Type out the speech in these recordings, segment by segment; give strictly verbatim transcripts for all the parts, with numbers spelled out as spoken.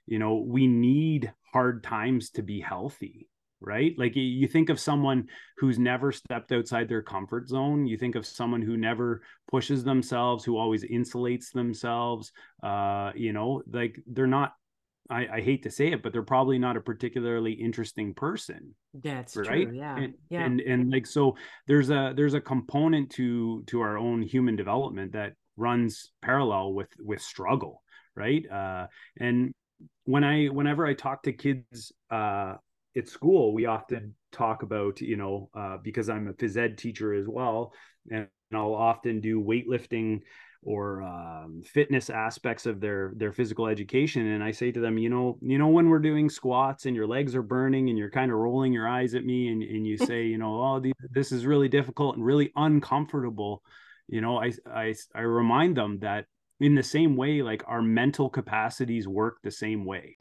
you know, we need hard times to be healthy, right? Like you think of someone who's never stepped outside their comfort zone. You think of someone who never pushes themselves, who always insulates themselves. Uh, you know, like they're not, I, I hate to say it, but they're probably not a particularly interesting person, That's right? true. Yeah. And Yeah. and and like so there's a there's a component to to our own human development that runs parallel with with struggle, right? Uh, and when I whenever I talk to kids uh, at school, we often talk about, you know, uh, because I'm a phys ed teacher as well, and I'll often do weightlifting or um, fitness aspects of their their physical education. And I say to them, you know, you know, when we're doing squats and your legs are burning and you're kind of rolling your eyes at me and, and you say, you know, oh, this is really difficult and really uncomfortable. You know, I, I, I remind them that in the same way, like our mental capacities work the same way.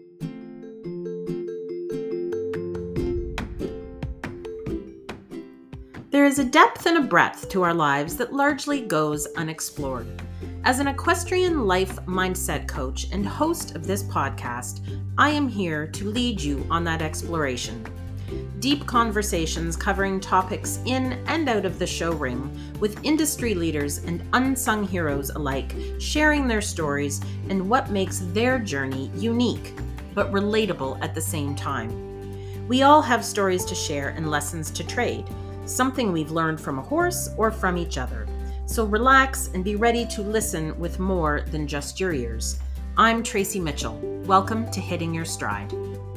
There is a depth and a breadth to our lives that largely goes unexplored. As an equestrian life mindset coach and host of this podcast, I am here to lead you on that exploration. Deep conversations covering topics in and out of the show ring with industry leaders and unsung heroes alike, sharing their stories and what makes their journey unique, but relatable at the same time. We all have stories to share and lessons to trade, something we've learned from a horse or from each other. So relax and be ready to listen with more than just your ears. I'm Tracy Mitchell. Welcome to Hitting Your Stride.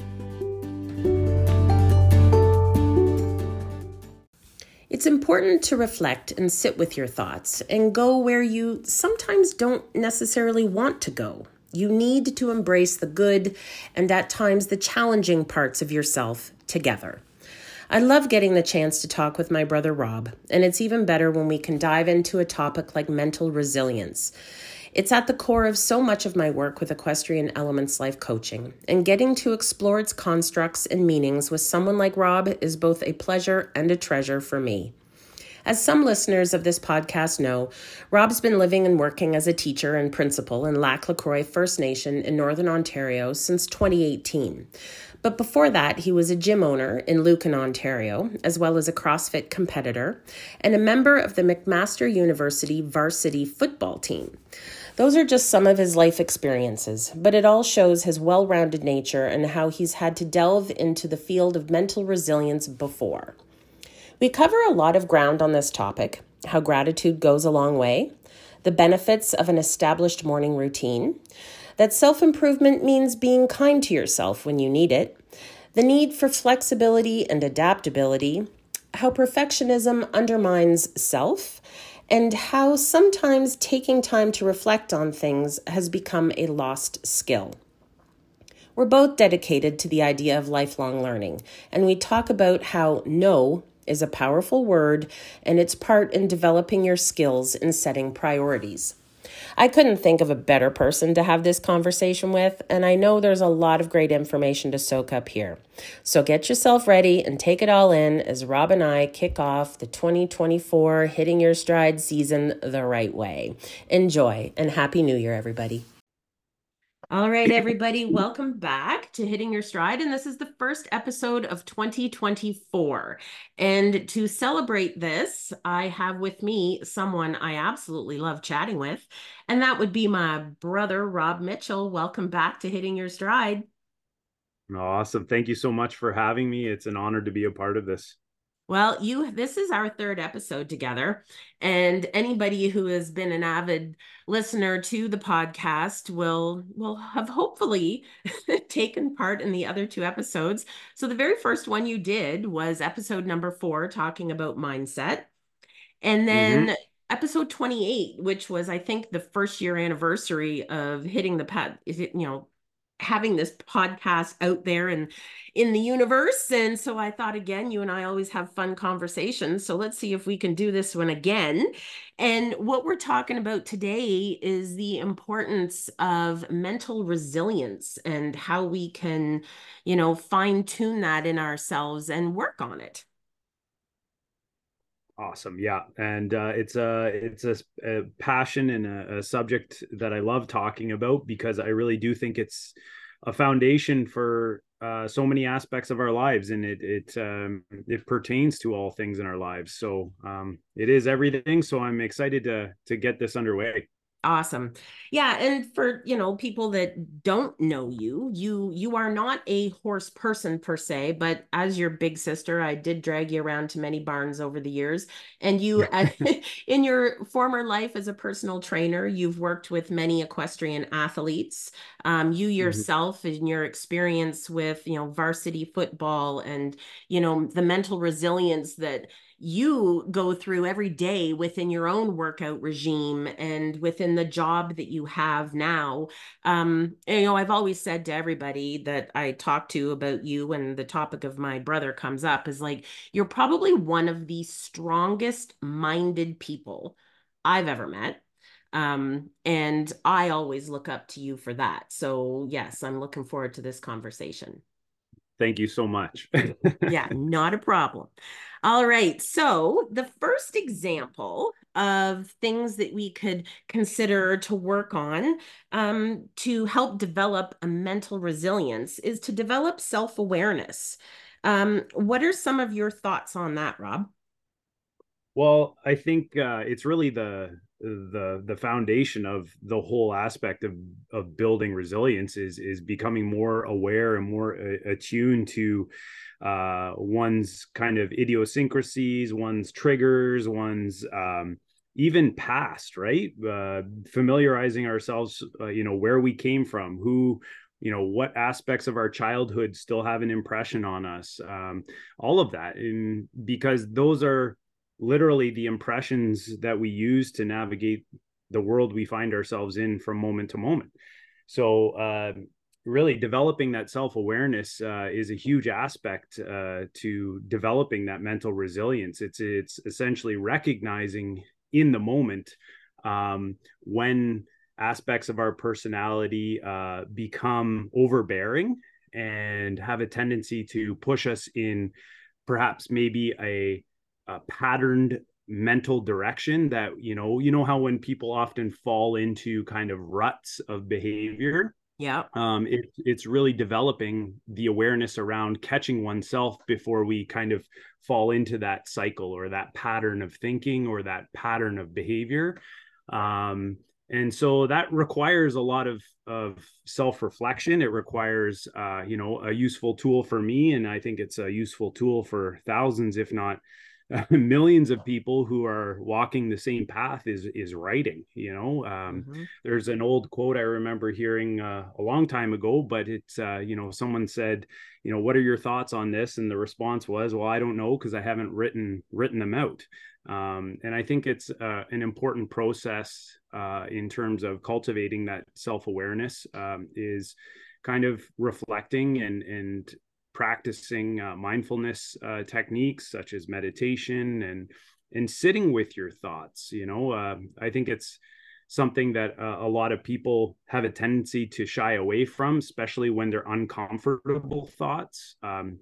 It's important to reflect and sit with your thoughts and go where you sometimes don't necessarily want to go. You need to embrace the good and at times the challenging parts of yourself together. I love getting the chance to talk with my brother Rob, and it's even better when we can dive into a topic like mental resilience. It's at the core of so much of my work with Equestrian Elements Life Coaching, and getting to explore its constructs and meanings with someone like Rob is both a pleasure and a treasure for me. As some listeners of this podcast know, Rob's been living and working as a teacher and principal in Lac La Croix First Nation in Northern Ontario since twenty eighteen. But before that, he was a gym owner in Lucan, Ontario, as well as a CrossFit competitor and a member of the McMaster University varsity football team. Those are just some of his life experiences, but it all shows his well-rounded nature and how he's had to delve into the field of mental resilience before. We cover a lot of ground on this topic, how gratitude goes a long way, the benefits of an established morning routine, that self-improvement means being kind to yourself when you need it, the need for flexibility and adaptability, how perfectionism undermines self, and how sometimes taking time to reflect on things has become a lost skill. We're both dedicated to the idea of lifelong learning, and we talk about how no is a powerful word and its part in developing your skills and setting priorities. I couldn't think of a better person to have this conversation with, and I know there's a lot of great information to soak up here. So get yourself ready and take it all in as Rob and I kick off the twenty twenty-four Hitting Your Stride season the right way. Enjoy, and Happy New Year, everybody. All right, everybody, welcome back to Hitting Your Stride. And this is the first episode of twenty twenty-four. And to celebrate this, I have with me someone I absolutely love chatting with, and that would be my brother, Rob Mitchell. Welcome back to Hitting Your Stride. Awesome. Thank you so much for having me. It's an honor to be a part of this. Well, you this is our third episode together, and anybody who has been an avid listener to the podcast will will have hopefully taken part in the other two episodes. So the very first one you did was episode number four, talking about mindset. And Mm-hmm. then episode twenty-eight, which was, I think, the first year anniversary of hitting the pad, is it, you know, having this podcast out there and in the universe. And so I thought, again, you and I always have fun conversations. So let's see if we can do this one again. And what we're talking about today is the importance of mental resilience and how we can, you know, fine tune that in ourselves and work on it. Awesome. Yeah. And uh, it's a it's a, a passion and a, a subject that I love talking about because I really do think it's a foundation for uh, so many aspects of our lives, and it it um, it pertains to all things in our lives. So um, it is everything. So I'm excited to to get this underway. Awesome. Yeah, and for, you know, people that don't know you, you you are not a horse person per se, but as your big sister, I did drag you around to many barns over the years. And you uh, in your former life as a personal trainer, you've worked with many equestrian athletes. Um, you Mhm. yourself in your experience with, you know, varsity football and, you know, the mental resilience that you go through every day within your own workout regime and within the job that you have now. Um, you know, I've always said to everybody that I talk to about you when the topic of my brother comes up is like, you're probably one of the strongest minded people I've ever met. Um, and I always look up to you for that. So, yes, I'm looking forward to this conversation. Thank you so much. Yeah, not a problem. All right. So, the first example of things that we could consider to work on um, to help develop a mental resilience is to develop self-awareness. Um, what are some of your thoughts on that, Rob? Well, I think uh, it's really the the the foundation of the whole aspect of of building resilience is is becoming more aware and more uh, attuned to uh, one's kind of idiosyncrasies, one's triggers, one's um, even past, right? Uh, familiarizing ourselves, uh, you know, where we came from, who, you know, what aspects of our childhood still have an impression on us, um, all of that, and because those are literally the impressions that we use to navigate the world we find ourselves in from moment to moment. So, uh, really developing that self-awareness uh, is a huge aspect uh, to developing that mental resilience. It's it's essentially recognizing in the moment um, when aspects of our personality uh, become overbearing and have a tendency to push us in perhaps maybe a, a patterned mental direction that, you know you know how when people often fall into kind of ruts of behavior, Yeah. um, it, it's really developing the awareness around catching oneself before we kind of fall into that cycle or that pattern of thinking or that pattern of behavior. Um, and so that requires a lot of of self-reflection. It requires uh, you know a useful tool for me, and I think it's a useful tool for thousands, if not uh, millions of people who are walking the same path, is is writing. You know, um, Hmm. there's an old quote I remember hearing uh, a long time ago, but it's uh, you know someone said, you know, what are your thoughts on this? And the response was, well, I don't know because I haven't written written them out. Um, and I think it's uh, an important process uh, in terms of cultivating that self awareness, um, is kind of reflecting and and practicing uh, mindfulness uh, techniques such as meditation and and sitting with your thoughts. You know, uh, I think it's something that uh, a lot of people have a tendency to shy away from, especially when they're uncomfortable thoughts. Um,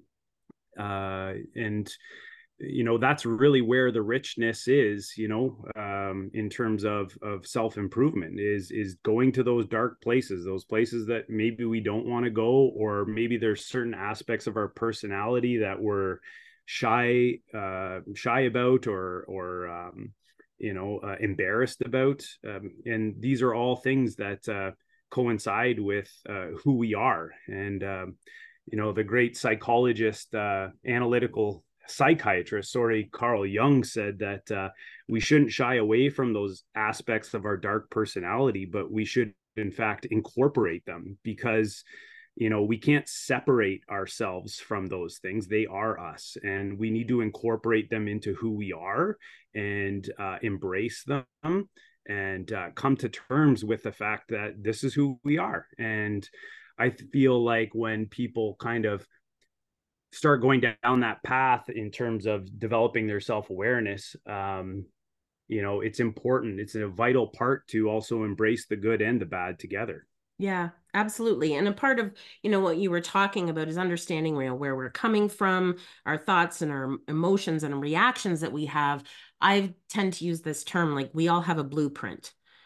uh, and you know that's really where the richness is, you know um in terms of of self-improvement, is is going to those dark places, those places that maybe we don't want to go, or maybe there's certain aspects of our personality that we're shy uh shy about, or or um you know uh, embarrassed about, um, and these are all things that uh coincide with uh, who we are. And um you know the great psychologist, uh analytical psychiatrist, sorry, Carl Jung, said that uh, we shouldn't shy away from those aspects of our dark personality, but we should, in fact, incorporate them, because you know we can't separate ourselves from those things. They are us, and we need to incorporate them into who we are, and uh, embrace them, and uh, come to terms with the fact that this is who we are. And I feel like when people kind of start going down that path in terms of developing their self-awareness, um, you know, it's important. It's a vital part to also embrace the good and the bad together. Yeah, absolutely. And a part of, you know, what you were talking about is understanding, you know, where we're coming from, our thoughts and our emotions and reactions that we have. I tend to use this term like we all have a blueprint.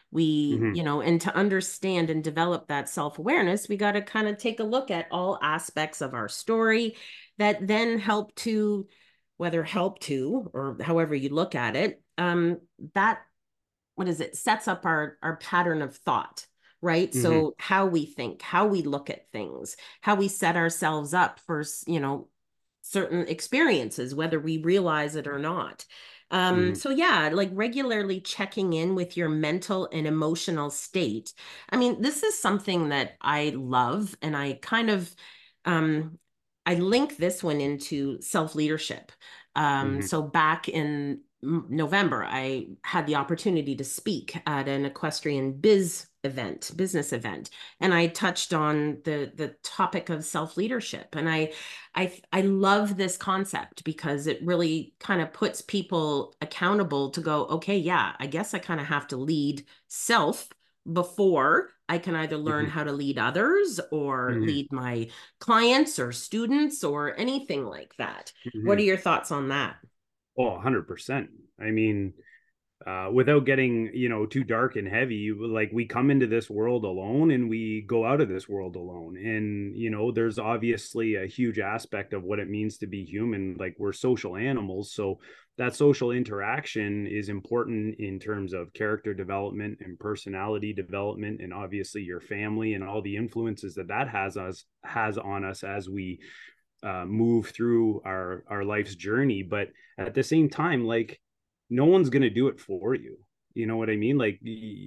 We, Mm-hmm. you know, and to understand and develop that self-awareness, we got to kind of take a look at all aspects of our story that then help to, whether help to, or however you look at it, um, that, what is it, sets up our our pattern of thought, right? Mm-hmm. So how we think, how we look at things, how we set ourselves up for, you know, certain experiences, whether we realize it or not. Um, Mm-hmm. so yeah, like regularly checking in with your mental and emotional state. I mean, this is something that I love, and I kind of um I link this one into self-leadership. Um, Mm-hmm. so back in November, I had the opportunity to speak at an equestrian biz event, business event, and I touched on the the topic of self-leadership. And I I I love this concept because it really kind of puts people accountable to go, okay, yeah, I guess I kind of have to lead self before I can either learn Mm-hmm. how to lead others or Mm-hmm. lead my clients or students or anything like that. What Mm-hmm. are your thoughts on that? Oh, one hundred percent. I mean, uh, without getting, you know, too dark and heavy, like we come into this world alone and we go out of this world alone. And, you know, there's obviously a huge aspect of what it means to be human. Like we're social animals. So that social interaction is important in terms of character development and personality development, and obviously your family and all the influences that that has us has on us as we uh, move through our our life's journey. But at the same time, like no one's gonna do it for you. You know what I mean? Like,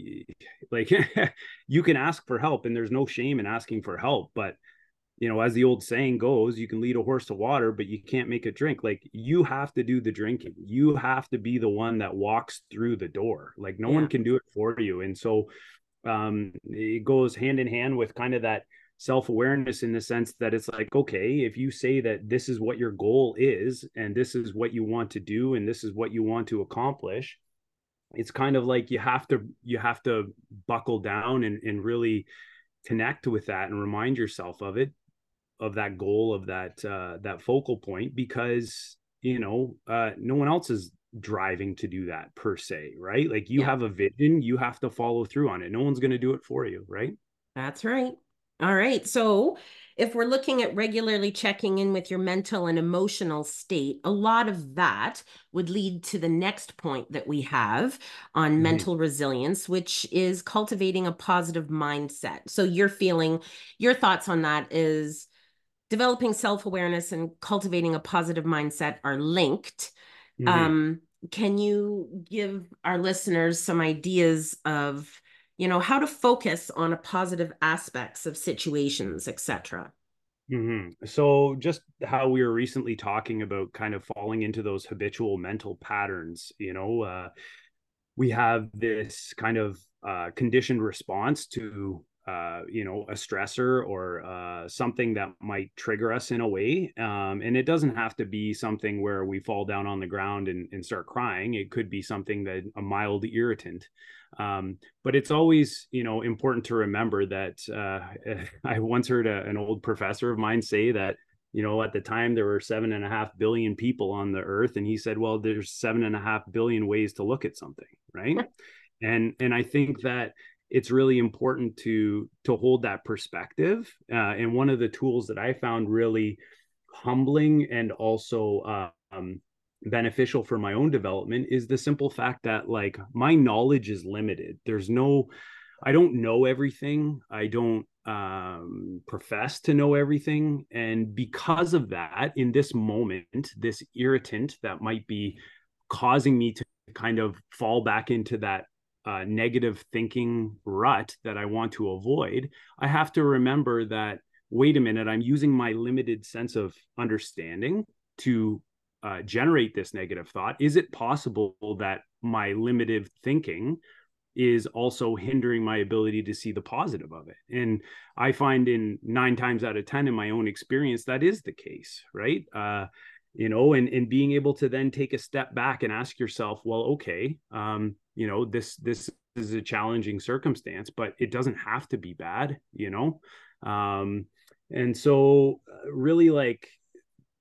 like you can ask for help, and there's no shame in asking for help. But you know, as the old saying goes, you can lead a horse to water, but you can't make it drink. Like you have to do the drinking. You have to be the one that walks through the door. Like no one Yeah. can do it for you. And so um, it goes hand in hand with kind of that self-awareness in the sense that it's like, okay, if you say that this is what your goal is and this is what you want to do and this is what you want to accomplish, it's kind of like you have to you have to buckle down and, and really connect with that and remind yourself of it, of that goal, of that uh that focal point, because you know uh no one else is driving to do that per se, right? Like you Yeah. have a vision, you have to follow through on it. No one's going to do it for you, right? That's right. All right. So, if we're looking at regularly checking in with your mental and emotional state, a lot of that would lead to the next point that we have on Mm-hmm. mental resilience, which is cultivating a positive mindset. So, you're feeling, your thoughts on that is developing self awareness and cultivating a positive mindset are linked. Mm-hmm. Um, can you give our listeners some ideas of, you know, how to focus on a positive aspects of situations, et cetera? Mm-hmm. So just how we were recently talking about kind of falling into those habitual mental patterns, you know, uh, we have this kind of uh, conditioned response to uh, you know a stressor or uh, something that might trigger us in a way, um, and it doesn't have to be something where we fall down on the ground and, and start crying. It could be something that a mild irritant, um, but it's always you know important to remember that uh, I once heard a, an old professor of mine say that you know, at the time there were seven and a half billion people on the earth. And he said, well, there's seven and a half billion ways to look at something. Right. And, and I think that it's really important to, to hold that perspective. Uh, and one of the tools that I found really humbling and also, uh, um, beneficial for my own development is the simple fact that like my knowledge is limited. There's no, I don't know everything. I don't um, profess to know everything. And because of that, in this moment, this irritant that might be causing me to kind of fall back into that uh, negative thinking rut that I want to avoid, I have to remember that, wait a minute, I'm using my limited sense of understanding to uh, generate this negative thought. Is it possible that my limited thinking is also hindering my ability to see the positive of it? And I find in nine times out of ten in my own experience, that is the case, right? Uh, you know, and, and being able to then take a step back and ask yourself, well, okay, um, you know, this, this is a challenging circumstance, but it doesn't have to be bad, you know? Um, and so uh, really like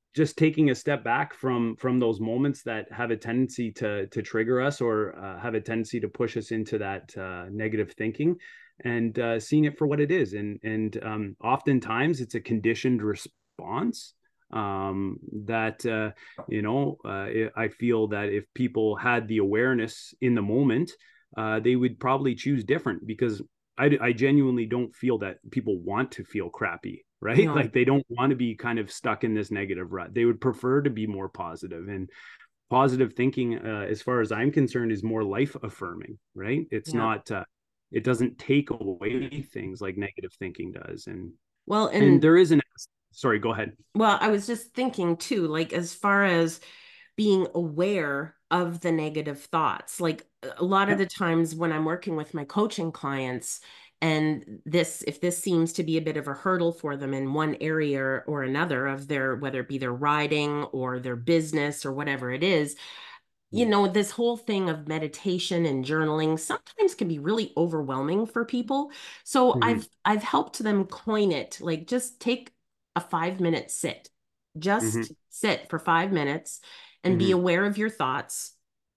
just taking a step back from from those moments that have a tendency to to trigger us, or uh, have a tendency to push us into that uh, negative thinking, and uh, seeing it for what it is. And and um, oftentimes it's a conditioned response um, that uh, you know uh, I feel that if people had the awareness in the moment, uh, they would probably choose different, because I, I genuinely don't feel that people want to feel crappy, right? No. Like they don't want to be kind of stuck in this negative rut. They would prefer to be more positive. And positive thinking, uh, as far as I'm concerned, is more life affirming, right? It's Yeah. not, uh, it doesn't take away things like negative thinking does. And, Well, and and there is an, sorry, go ahead. well, I was just thinking too, like as far as being aware of the negative thoughts. Like a lot of Yeah. the times when I'm working with my coaching clients, and this, if this seems to be a bit of a hurdle for them in one area or another of their, whether it be their riding or their business or whatever it is, you know, this whole thing of meditation and journaling sometimes can be really overwhelming for people. So Mm-hmm. I've I've helped them coin it, like just take a five minute sit. Mm-hmm. Just sit for five minutes and be Mm-hmm. aware of your thoughts.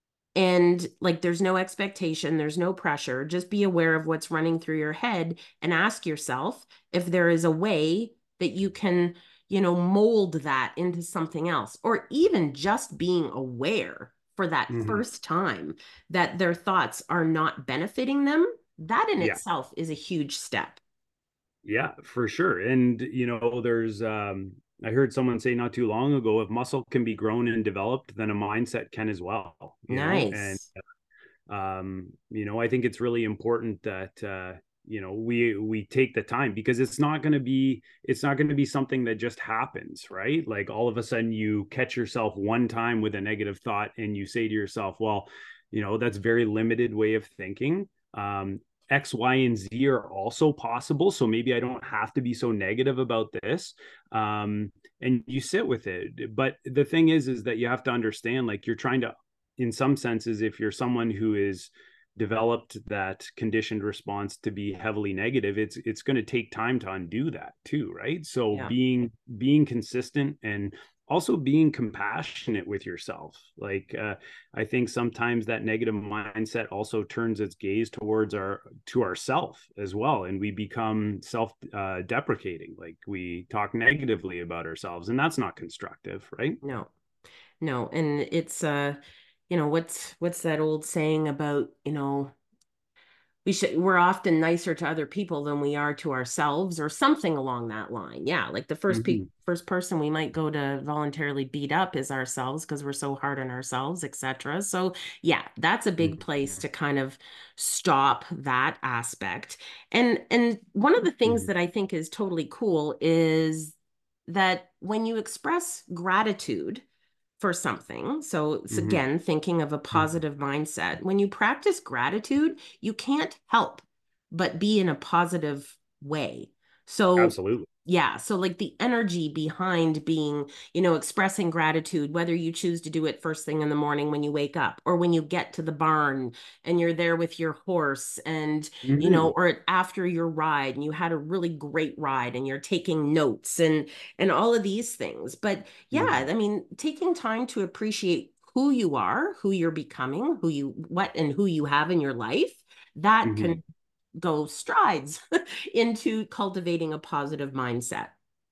And like there's no expectation, there's no pressure. Just be aware of what's running through your head and ask yourself if there is a way that you can, you know, mold that into something else, or even just being aware for that Mm-hmm. first time that their thoughts are not benefiting them. That in Yeah. itself is a huge step. Yeah, for sure. And you know, there's um I heard someone say not too long ago, if muscle can be grown and developed, then a mindset can as well, you know. And Nice. um, you know, I think it's really important that uh, you know, we we take the time, because it's not going to be it's not going to be something that just happens, right? Like all of a sudden you catch yourself one time with a negative thought and you say to yourself, well, you know, that's very limited way of thinking. Um, X, Y, and Z are also possible. So maybe I don't have to be so negative about this. Um, and you sit with it. But the thing is, is that you have to understand, like you're trying to, in some senses, if you're someone who is developed that conditioned response to be heavily negative, it's it's going to take time to undo that too, right? So Yeah. being being consistent, and also being compassionate with yourself. Like uh, I think sometimes that negative mindset also turns its gaze towards our to ourself as well, and we become self uh, deprecating, like we talk negatively about ourselves, and that's not constructive, right? No. No. And it's uh, you know, what's what's that old saying about, you know, we should we're often nicer to other people than we are to ourselves, or something along that line. Yeah, like the first pe Mm-hmm. first person we might go to voluntarily beat up is ourselves because we're so hard on ourselves, etc. So yeah, that's a big place to kind of stop that aspect. And and one of the things Mm-hmm. that I think is totally cool is that when you express gratitude for something. So it's Mm-hmm. again thinking of a positive mindset. When you practice gratitude, you can't help but be in a positive way. So Absolutely. yeah, so like the energy behind being, you know, expressing gratitude, whether you choose to do it first thing in the morning when you wake up, or when you get to the barn and you're there with your horse, and, you know, Mm-hmm. or after your ride and you had a really great ride and you're taking notes and and all of these things. But yeah, Mm-hmm. I mean, taking time to appreciate who you are, who you're becoming, who you what and who you have in your life, that Mm-hmm. can go strides into cultivating a positive mindset.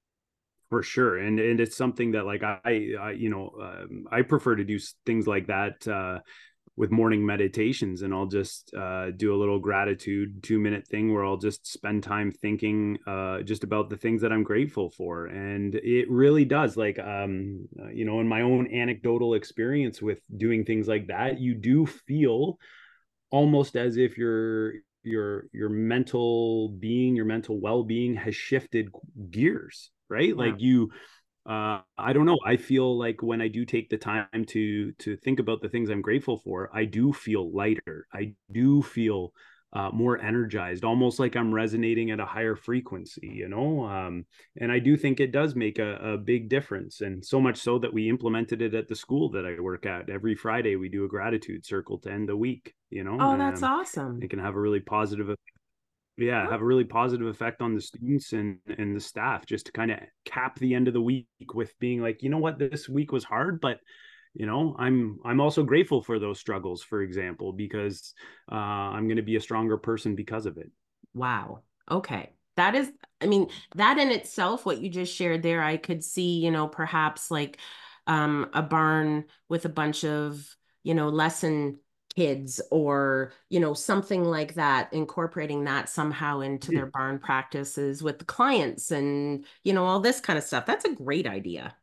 For sure. And and it's something that, like, I, I you know, um, I prefer to do things like that uh, with morning meditations, and I'll just uh, do a little gratitude two minute thing where I'll just spend time thinking uh, just about the things that I'm grateful for. And it really does, like, um, uh, you know, in my own anecdotal experience with doing things like that, you do feel almost as if your your your mental being, your mental well-being has shifted gears, right? Yeah. Like you uh I don't know, I feel like when I do take the time to to think about the things I'm grateful for, I do feel lighter. I do feel uh, more energized, almost like I'm resonating at a higher frequency, you know. Um, and I do think it does make a, a big difference, and so much so that we implemented it at the school that I work at. Every Friday, we do a gratitude circle to end the week, you know. Oh, that's Um, awesome. it can have a really positive effect. Yeah, have a really positive effect on the students and and the staff, just to kind of cap the end of the week with being like, you know what, this week was hard, but you know, i'm i'm also grateful for those struggles, for example, because uh I'm going to be a stronger person because of it. Wow. Okay. That is, I mean, that in itself, what you just shared there, I could see, you know, perhaps like um, a barn with a bunch of, you know, lesson kids or, you know, something like that, incorporating that somehow into their barn practices with the clients and, you know, all this kind of stuff. That's a great idea.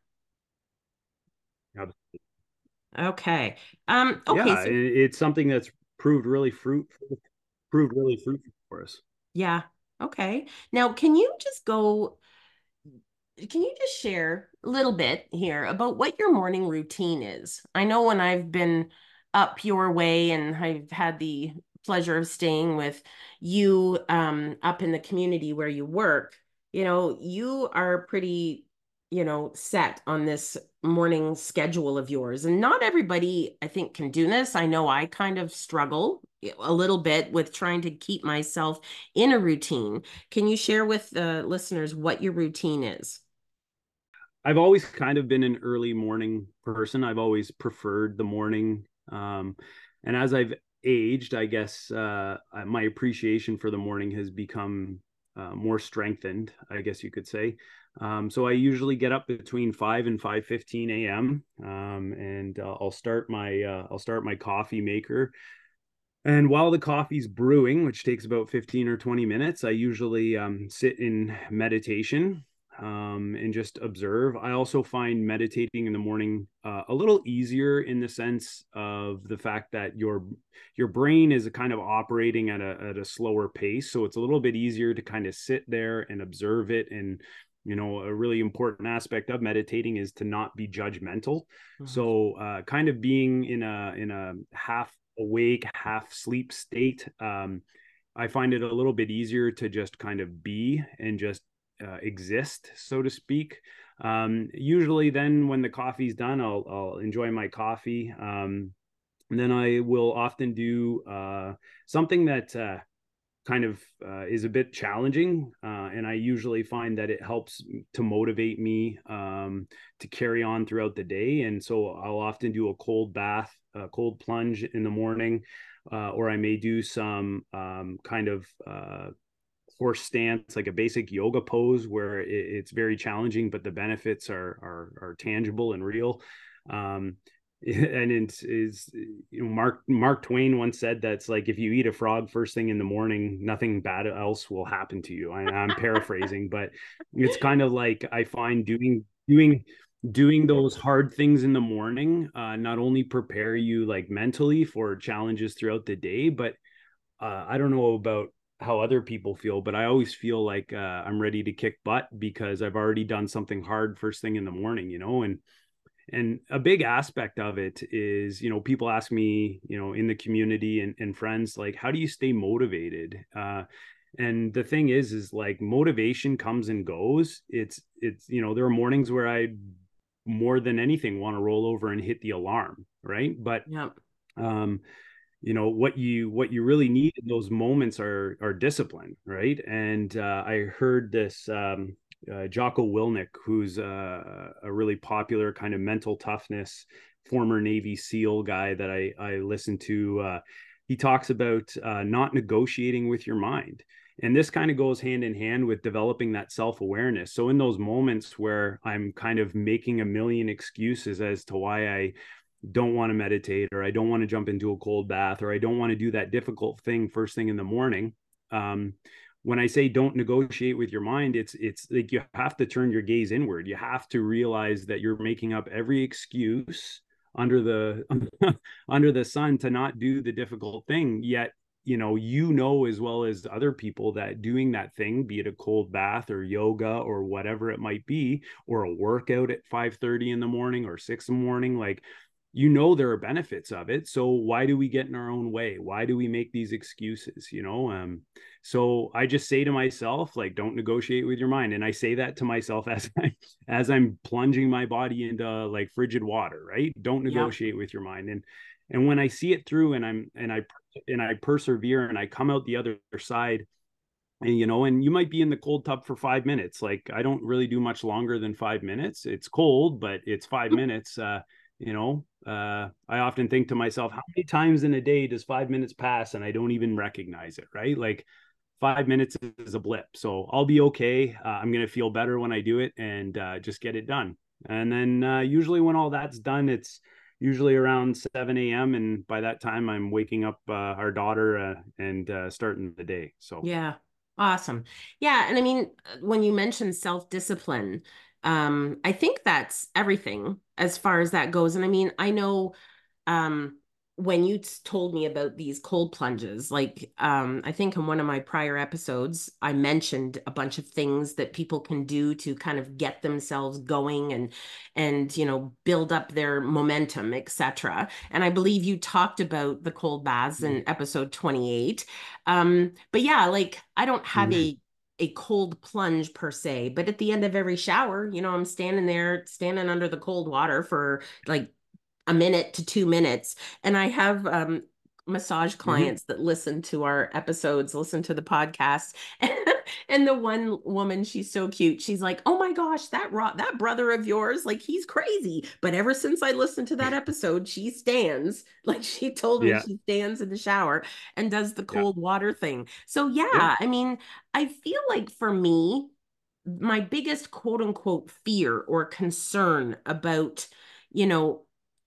Yeah, Okay. Um, okay. yeah, So, it's something that's proved really fruitful proved really fruitful for us. yeah. Okay. Now, can you just go Can you just share a little bit here about what your morning routine is? I know when I've been up your way and I've had the pleasure of staying with you um, up in the community where you work, you know, you are pretty, you know, set on this morning schedule of yours. And not everybody, I think, can do this. I know I kind of struggle a little bit with trying to keep myself in a routine. Can you share with the listeners what your routine is? I've always kind of been an early morning person. I've always preferred the morning. Um, and as I've aged, I guess uh, my appreciation for the morning has become uh, more strengthened, I guess you could say. Um, so I usually get up between five and five fifteen a m. Um, and uh, I'll start my uh, I'll start my coffee maker. And while the coffee's brewing, which takes about fifteen or twenty minutes, I usually um, sit in meditation um, and just observe. I also find meditating in the morning uh, a little easier in the sense of the fact that your your brain is kind of operating at a at a slower pace, so it's a little bit easier to kind of sit there and observe it. And you know, a really important aspect of meditating is to not be judgmental. Mhm. So, uh, kind of being in a in a half awake, half sleep state, um, I find it a little bit easier to just kind of be and just uh, exist, so to speak. Um, usually, then when the coffee's done, I'll I'll enjoy my coffee. Um, and then I will often do uh, something that uh, kind of uh, is a bit challenging. Uh, and I usually find that it helps to motivate me um, to carry on throughout the day. And so I'll often do a cold bath, a cold plunge in the morning, uh, or I may do some um, kind of uh, horse stance, like a basic yoga pose where it, it's very challenging, but the benefits are, are, are tangible and real. Um, and it is, you know, Mark Mark Twain once said that's like, if you eat a frog first thing in the morning, nothing bad else will happen to you. I, I'm paraphrasing, but it's kind of like I find doing doing doing those hard things in the morning uh, not only prepare you like mentally for challenges throughout the day, but uh, I don't know about how other people feel, but I always feel like uh, I'm ready to kick butt because I've already done something hard first thing in the morning, you know. and and a big aspect of it is, you know, people ask me, you know, in the community and, and friends, like, how do you stay motivated? Uh, and the thing is, is like motivation comes and goes. It's, it's, you know, there are mornings where I more than anything want to roll over and hit the alarm. Right. But, Yep. um, you know, what you what you really need in those moments are are discipline, right? And uh, I heard this um, uh, Jocko Willink, who's uh, a really popular kind of mental toughness former Navy SEAL guy that I I listen to. Uh, he talks about uh, not negotiating with your mind. And this kind of goes hand in hand with developing that self awareness. So, in those moments where I'm kind of making a million excuses as to why I don't want to meditate, or I don't want to jump into a cold bath, or I don't want to do that difficult thing first thing in the morning. Um, when I say don't negotiate with your mind, it's it's like you have to turn your gaze inward. You have to realize that you're making up every excuse under the under the sun to not do the difficult thing. Yet, you know, you know as well as other people that doing that thing, be it a cold bath or yoga or whatever it might be, or a workout at five thirty in the morning or six in the morning, like, you know, there are benefits of it. So why do we get in our own way? Why do we make these excuses? You know, um, so I just say to myself, like, don't negotiate with your mind. And I say that to myself as I as I'm plunging my body into like frigid water, right? Don't Yep. negotiate with your mind. And and when I see it through and I'm and I and I persevere and I come out the other side and you know, and you might be in the cold tub for five minutes. Like, I don't really do much longer than five minutes. It's cold, but it's five minutes. Uh you know, uh I often think to myself, how many times in a day does five minutes pass and I don't even recognize it, right? Like, five minutes is a blip, so I'll be okay. uh, I'm going to feel better when I do it, and uh, just get it done. And then uh, usually when all that's done, it's usually around seven a.m, and by that time I'm waking up uh, our daughter, uh, and uh, starting the day. So Yeah. Awesome. Yeah. And I mean, when you mention self-discipline, um, I think that's everything as far as that goes. And I mean, I know um when you t- told me about these cold plunges, like um I think in one of my prior episodes I mentioned a bunch of things that people can do to kind of get themselves going and and you know build up their momentum, etc. And I believe you talked about the cold baths in episode twenty-eight. Um but yeah, like I don't have mhm. a a cold plunge per se, but at the end of every shower, you know, I'm standing there, standing under the cold water for like a minute to two minutes. And I have um, massage Mhm. clients that listen to our episodes, listen to the podcast. And the one woman, she's so cute. She's like, "Oh my gosh, that ro- that brother of yours, like he's crazy." But ever since I listened to that episode, she stands, like she told me, Yeah, she stands in the shower and does the yeah, cold water thing. So yeah. yeah, I mean, I feel like for me, my biggest quote unquote fear or concern about, you know,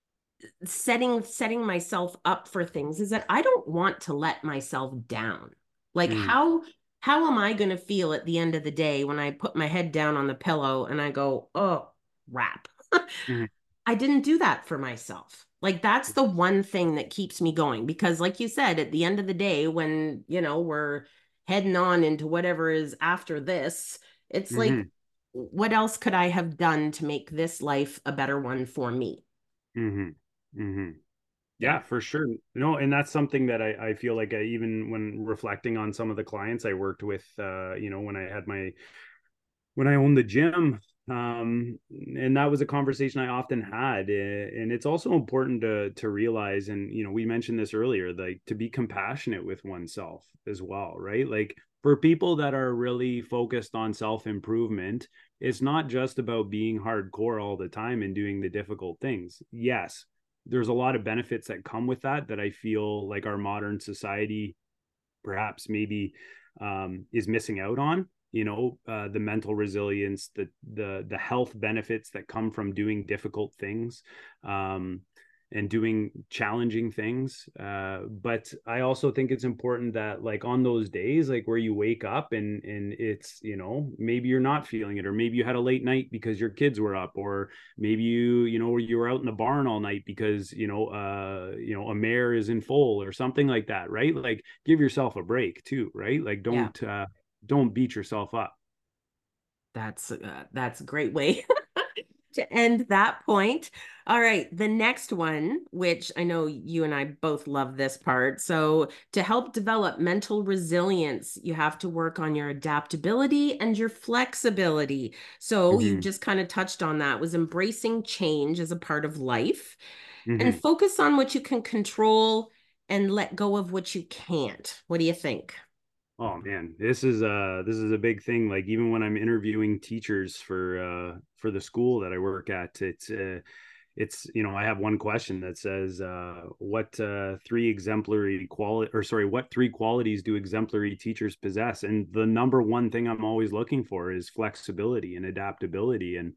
setting setting myself up for things is that I don't want to let myself down. Like Mhm. how how am I going to feel at the end of the day when I put my head down on the pillow and I go, "Oh, crap." Mhm. I didn't do that for myself. Like that's the one thing that keeps me going because like you said, at the end of the day when, you know, we're heading on into whatever is after this, it's like Mhm. what else could I have done to make this life a better one for me? Mhm. Mhm. Yeah. Yeah, for sure. No, and that's something that I, I feel like I, even when reflecting on some of the clients I worked with, uh, you know, when I had my, when I owned the gym, um, and that was a conversation I often had. eh, And it's also important to, to realize, and, you know, we mentioned this earlier, like to be compassionate with oneself as well, right? Like for people that are really focused on self-improvement, it's not just about being hardcore all the time and doing the difficult things. Yes, there's a lot of benefits that come with that that I feel like our modern society perhaps maybe um, is missing out on. You know, uh, the mental resilience, the the the health benefits that come from doing difficult things, um, and doing challenging things. Uh, but I also think it's important that, like, on those days, like where you wake up and and it's, you know, maybe you're not feeling it, or maybe you had a late night because your kids were up, or maybe you you know you were out in the barn all night because you know uh you know a mare is in foal or something like that, right? Like, give yourself a break too, right? Like, Yeah. don't uh don't beat yourself up. That's uh, that's a great way to end that point. All right, the next one, which I know you and I both love this part. So, to help develop mental resilience, you have to work on your adaptability and your flexibility. So, you Mm-hmm. just kind of touched on that was embracing change as a part of life and Mm-hmm. focus on what you can control and let go of what you can't. What do you think? Oh man, this is uh this is a big thing. Like, even when I'm interviewing teachers for uh for the school that I work at, it's uh it's you know, I have one question that says, uh what uh three exemplary quality or sorry what three qualities do exemplary teachers possess? And the number one thing I'm always looking for is flexibility and adaptability. And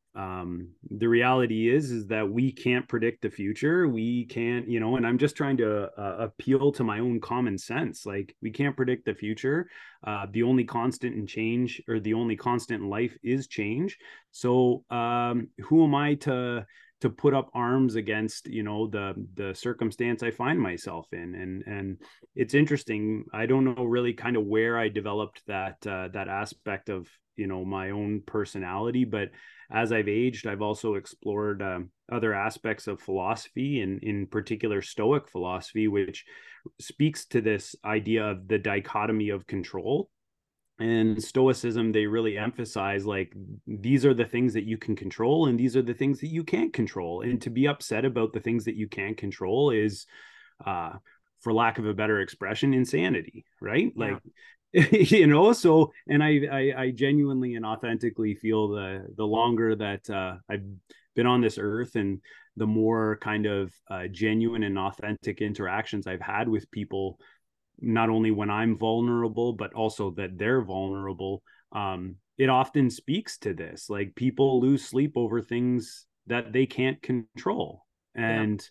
um the reality is is that we can't predict the future. We can't, you know, and I'm just trying to uh, appeal to my own common sense. Like, we can't predict the future. Uh the only constant in change, or the only constant in life, is change. So um who am I to to put up arms against, you know, the the circumstance I find myself in? And and it's interesting, I don't know really kind of where I developed that uh that aspect of, you know, my own personality. But as I've aged, I've also explored um, other aspects of philosophy, and in particular Stoic philosophy, which speaks to this idea of the dichotomy of control. And Stoicism, they really emphasize, like, these are the things that you can control, and these are the things that you can't control. And to be upset about the things that you can't control is, uh, for lack of a better expression, insanity, right? Yeah. Like, you know, so and I, I I genuinely and authentically feel the the longer that uh I've been on this earth, and the more kind of uh, genuine and authentic interactions I've had with people, not only when I'm vulnerable but also that they're vulnerable, um it often speaks to this. Like, people lose sleep over things that they can't control, Yeah. and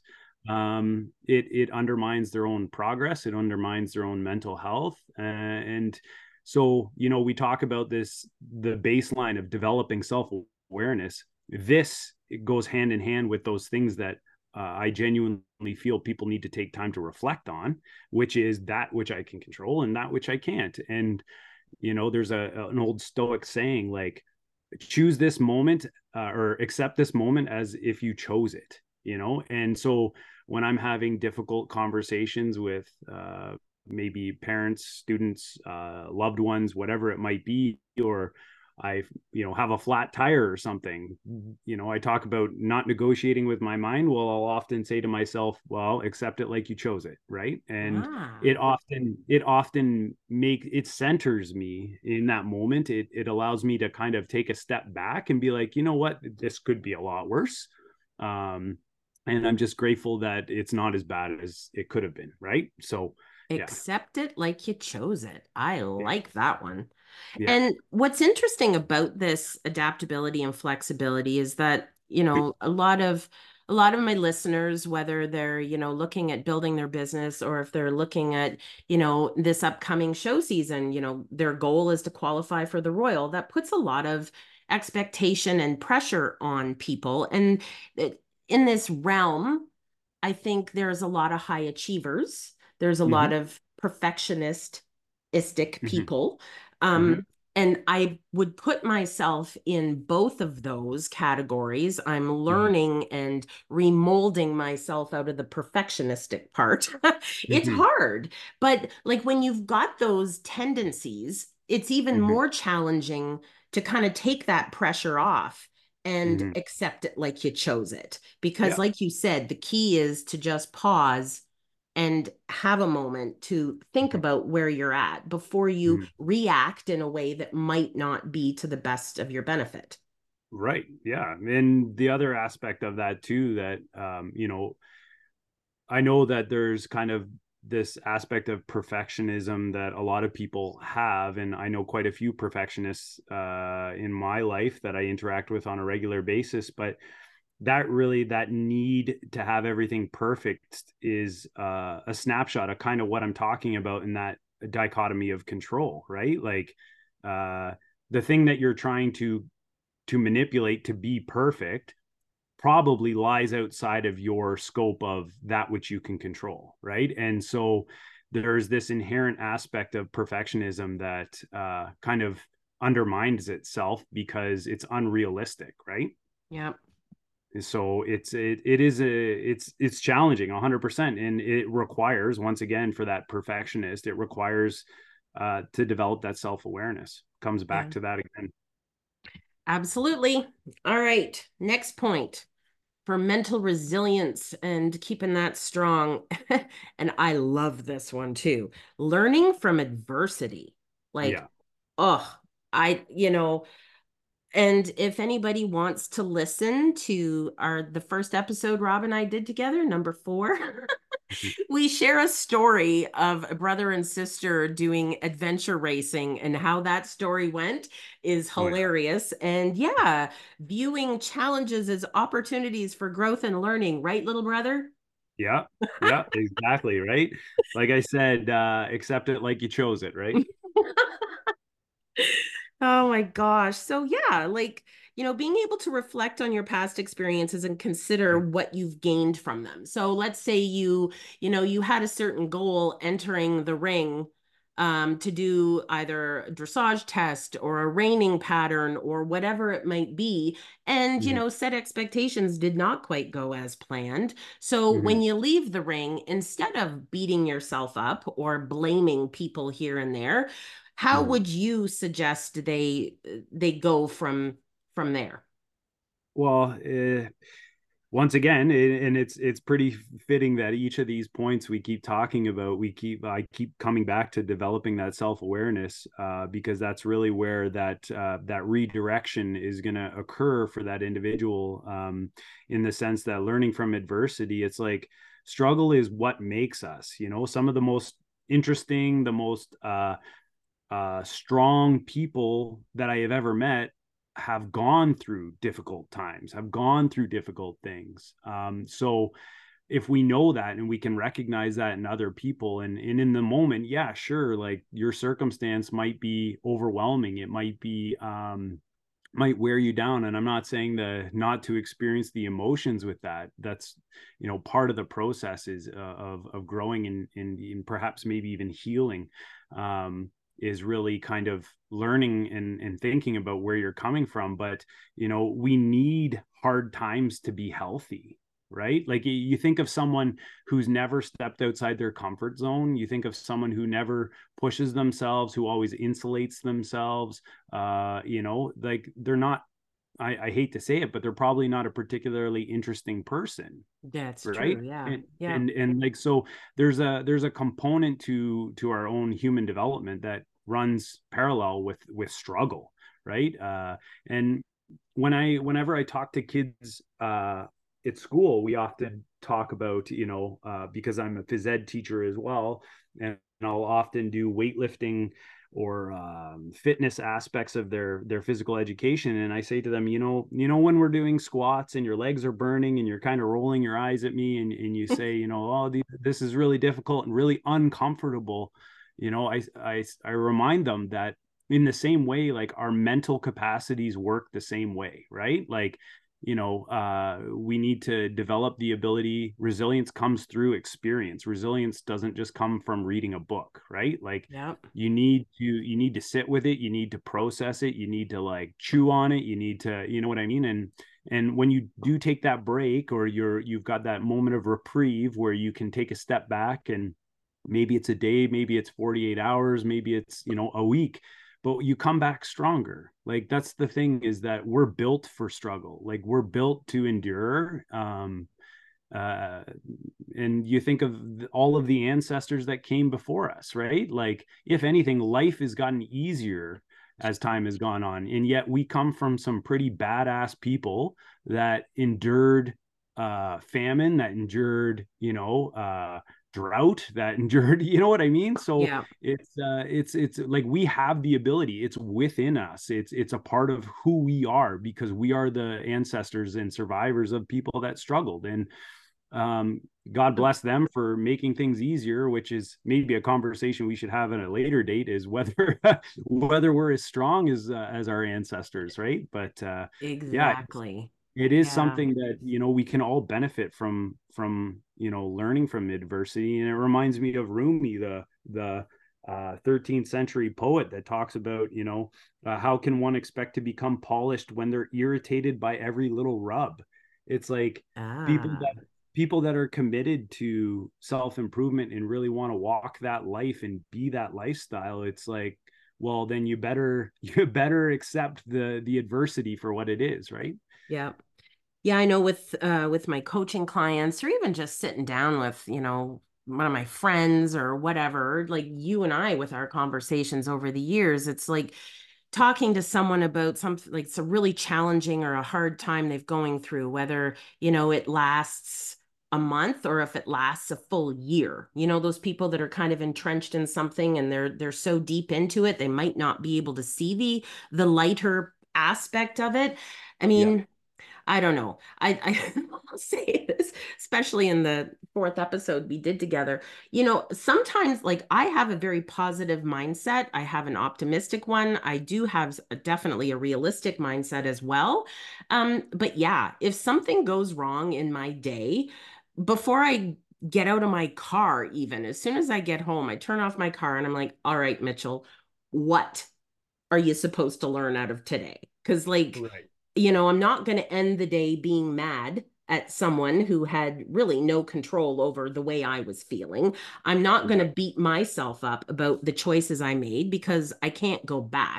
um it it undermines their own progress, it undermines their own mental health. Uh, and so, you know, we talk about this, the baseline of developing self-awareness. This, it goes hand in hand with those things that uh, I genuinely feel people need to take time to reflect on, which is that which I can control and that which I can't. And, you know, there's a an old Stoic saying, like, choose this moment, uh, or accept this moment as if you chose it, you know. And so when I'm having difficult conversations with uh, maybe parents, students, uh, loved ones, whatever it might be, or I, you know, have a flat tire or something, you know, I talk about not negotiating with my mind. Well, I'll often say to myself, well, accept it like you chose it, right? And Ah, it often it often make it centers me in that moment. It it allows me to kind of take a step back and be like, you know what, this could be a lot worse. Um, and I'm just grateful that it's not as bad as it could have been, right? So yeah, accept it like you chose it. I yeah, like that one. yeah. And what's interesting about this adaptability and flexibility is that, you know, a lot of a lot of my listeners, whether they're, you know, looking at building their business or if they're looking at, you know, this upcoming show season, you know, their goal is to qualify for the Royal. That puts a lot of expectation and pressure on people. And it, in this realm, I think there's a lot of high achievers. There's a Mm-hmm, lot of perfectionistic mm-hmm, people. mm-hmm, Um, and I would put myself in both of those categories. I'm mm-hmm, learning and remolding myself out of the perfectionistic part. It's mm-hmm, hard, but like when you've got those tendencies, it's even mm-hmm, more challenging to kind of take that pressure off and mm-hmm. accept it like you chose it. Because, Yeah. like you said, the key is to just pause and have a moment to think Mm-hmm, about where you're at before you mm-hmm. react in a way that might not be to the best of your benefit. Right. Yeah. And the other aspect of that too, that um, you know, I know that there's kind of this aspect of perfectionism that a lot of people have, and I know quite a few perfectionists uh, in my life that I interact with on a regular basis. But that really, that need to have everything perfect is uh, a snapshot of kind of what I'm talking about in that dichotomy of control, right? Like, uh, the thing that you're trying to to manipulate to be perfect probably lies outside of your scope of that which you can control, right? And so there's this inherent aspect of perfectionism that uh, kind of undermines itself because it's unrealistic, right? Yeah. So it's it, it is a it's it's challenging one hundred percent, and it requires, once again, for that perfectionist, it requires uh to develop that self-awareness. Comes back Yeah. to that again. Absolutely. All right. Next point for mental resilience and keeping that strong. And I love this one too. Learning from adversity. Like, Yeah. oh, I, you know, and if anybody wants to listen to our the first episode Rob and I did together, number four, Mhm. we share a story of a brother and sister doing adventure racing, and how that story went is Oh yeah. hilarious. And yeah, viewing challenges as opportunities for growth and learning, right, little brother? Yeah. Yeah, exactly, right? Like I said, uh accept it like you chose it, right? Oh my gosh. So yeah, like, you know, being able to reflect on your past experiences and consider what you've gained from them. So let's say you, you know, you had a certain goal entering the ring um, to do either a dressage test or a reining pattern or whatever it might be. And, you Mhm, know, set expectations did not quite go as planned. So when mhm, you leave the ring, instead of beating yourself up or blaming people here and there, how mhm. would you suggest they they go from from there? Well, eh, once again, and it's it's pretty fitting that each of these points we keep talking about, we keep I keep coming back to developing that self-awareness, uh, because that's really where that uh, that redirection is going to occur for that individual, um, in the sense that learning from adversity, it's like struggle is what makes us, you know, some of the most interesting, the most uh, uh, strong people that I have ever met have gone through difficult times, have gone through difficult things. Um, so if we know that and we can recognize that in other people, and, and in the moment, yeah, sure, like your circumstance might be overwhelming. It might be, um, might wear you down. And I'm not saying the not to experience the emotions with that. That's, you know, part of the process is uh, of, of growing and, and, and perhaps maybe even healing. Um, is really kind of learning and, and thinking about where you're coming from. But, you know, we need hard times to be healthy, right? Like you think of someone who's never stepped outside their comfort zone. You think of someone who never pushes themselves, who always insulates themselves. Uh, you know, like they're not, I, I hate to say it, but they're probably not a particularly interesting person, That's right? true. Yeah. and Yeah. and and like, so there's a there's a component to to our own human development that runs parallel with with struggle, right? Uh and when I whenever I talk to kids uh at school, we often talk about, you know, uh because I'm a phys ed teacher as well, and I'll often do weightlifting or um, fitness aspects of their their physical education, and I say to them, you know, you know when we're doing squats and your legs are burning and you're kind of rolling your eyes at me, and, and you say, you know, oh, these, this is really difficult and really uncomfortable, you know, I, I I remind them that in the same way, like our mental capacities work the same way, right? Like, you know, uh, we need to develop the ability. Resilience comes through experience. Resilience doesn't just come from reading a book, right? Like Yep. you need to you need to sit with it. You need to process it. You need to like chew on it. You need to, you know what I mean? And and when you do take that break, or you're you've got that moment of reprieve where you can take a step back, and maybe it's a day, maybe it's forty-eight hours, maybe it's, you know, a week, but you come back stronger. Like that's the thing, is that we're built for struggle. Like we're built to endure. Um, uh, and you think of all of the ancestors that came before us, right? Like if anything, life has gotten easier as time has gone on, and yet we come from some pretty badass people that endured uh, famine, that endured, you know, uh, drought, that endured, you know what I mean? So Yeah. it's uh it's it's like we have the ability, it's within us, it's it's a part of who we are, because we are the ancestors and survivors of people that struggled. And um God bless them for making things easier, which is maybe a conversation we should have at a later date, is whether whether we're as strong as uh, as our ancestors, right? But uh yeah, Exactly. it is Yeah. something that, you know, we can all benefit from from you know, learning from adversity. And it reminds me of Rumi, the the uh, thirteenth century poet, that talks about, you know, uh, how can one expect to become polished when they're irritated by every little rub? It's like people Ah. that people that are committed to self-improvement and really want to walk that life and be that lifestyle, it's like, well, then you better you better accept the the adversity for what it is, right? Yeah. Yeah, I know with uh with my coaching clients, or even just sitting down with, you know, one of my friends or whatever, like you and I with our conversations over the years, it's like talking to someone about something like it's a really challenging or a hard time they've going through, whether, you know, it lasts a month or if it lasts a full year. You know, those people that are kind of entrenched in something and they're they're so deep into it, they might not be able to see the the lighter aspect of it. I Yeah. mean, I don't know. I, I I'll say this, especially in the fourth episode we did together. You know, sometimes like I have a very positive mindset. I have an optimistic one. I do have a, definitely a realistic mindset as well. Um, but yeah, if something goes wrong in my day, before I get out of my car, even as soon as I get home, I turn off my car and I'm like, all right, Mitchell, what are you supposed to learn out of today? Because like Right. you know, I'm not going to end the day being mad at someone who had really no control over the way I was feeling. I'm not going to Right. beat myself up about the choices I made because I can't go back.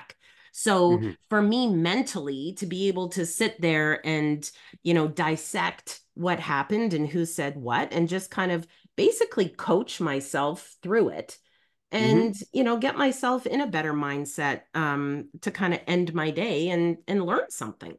So Hmm. for me mentally to be able to sit there and, you know, dissect what happened and who said what and just kind of basically coach myself through it Hmm. and, you know, get myself in a better mindset um, to kind of end my day and and learn something.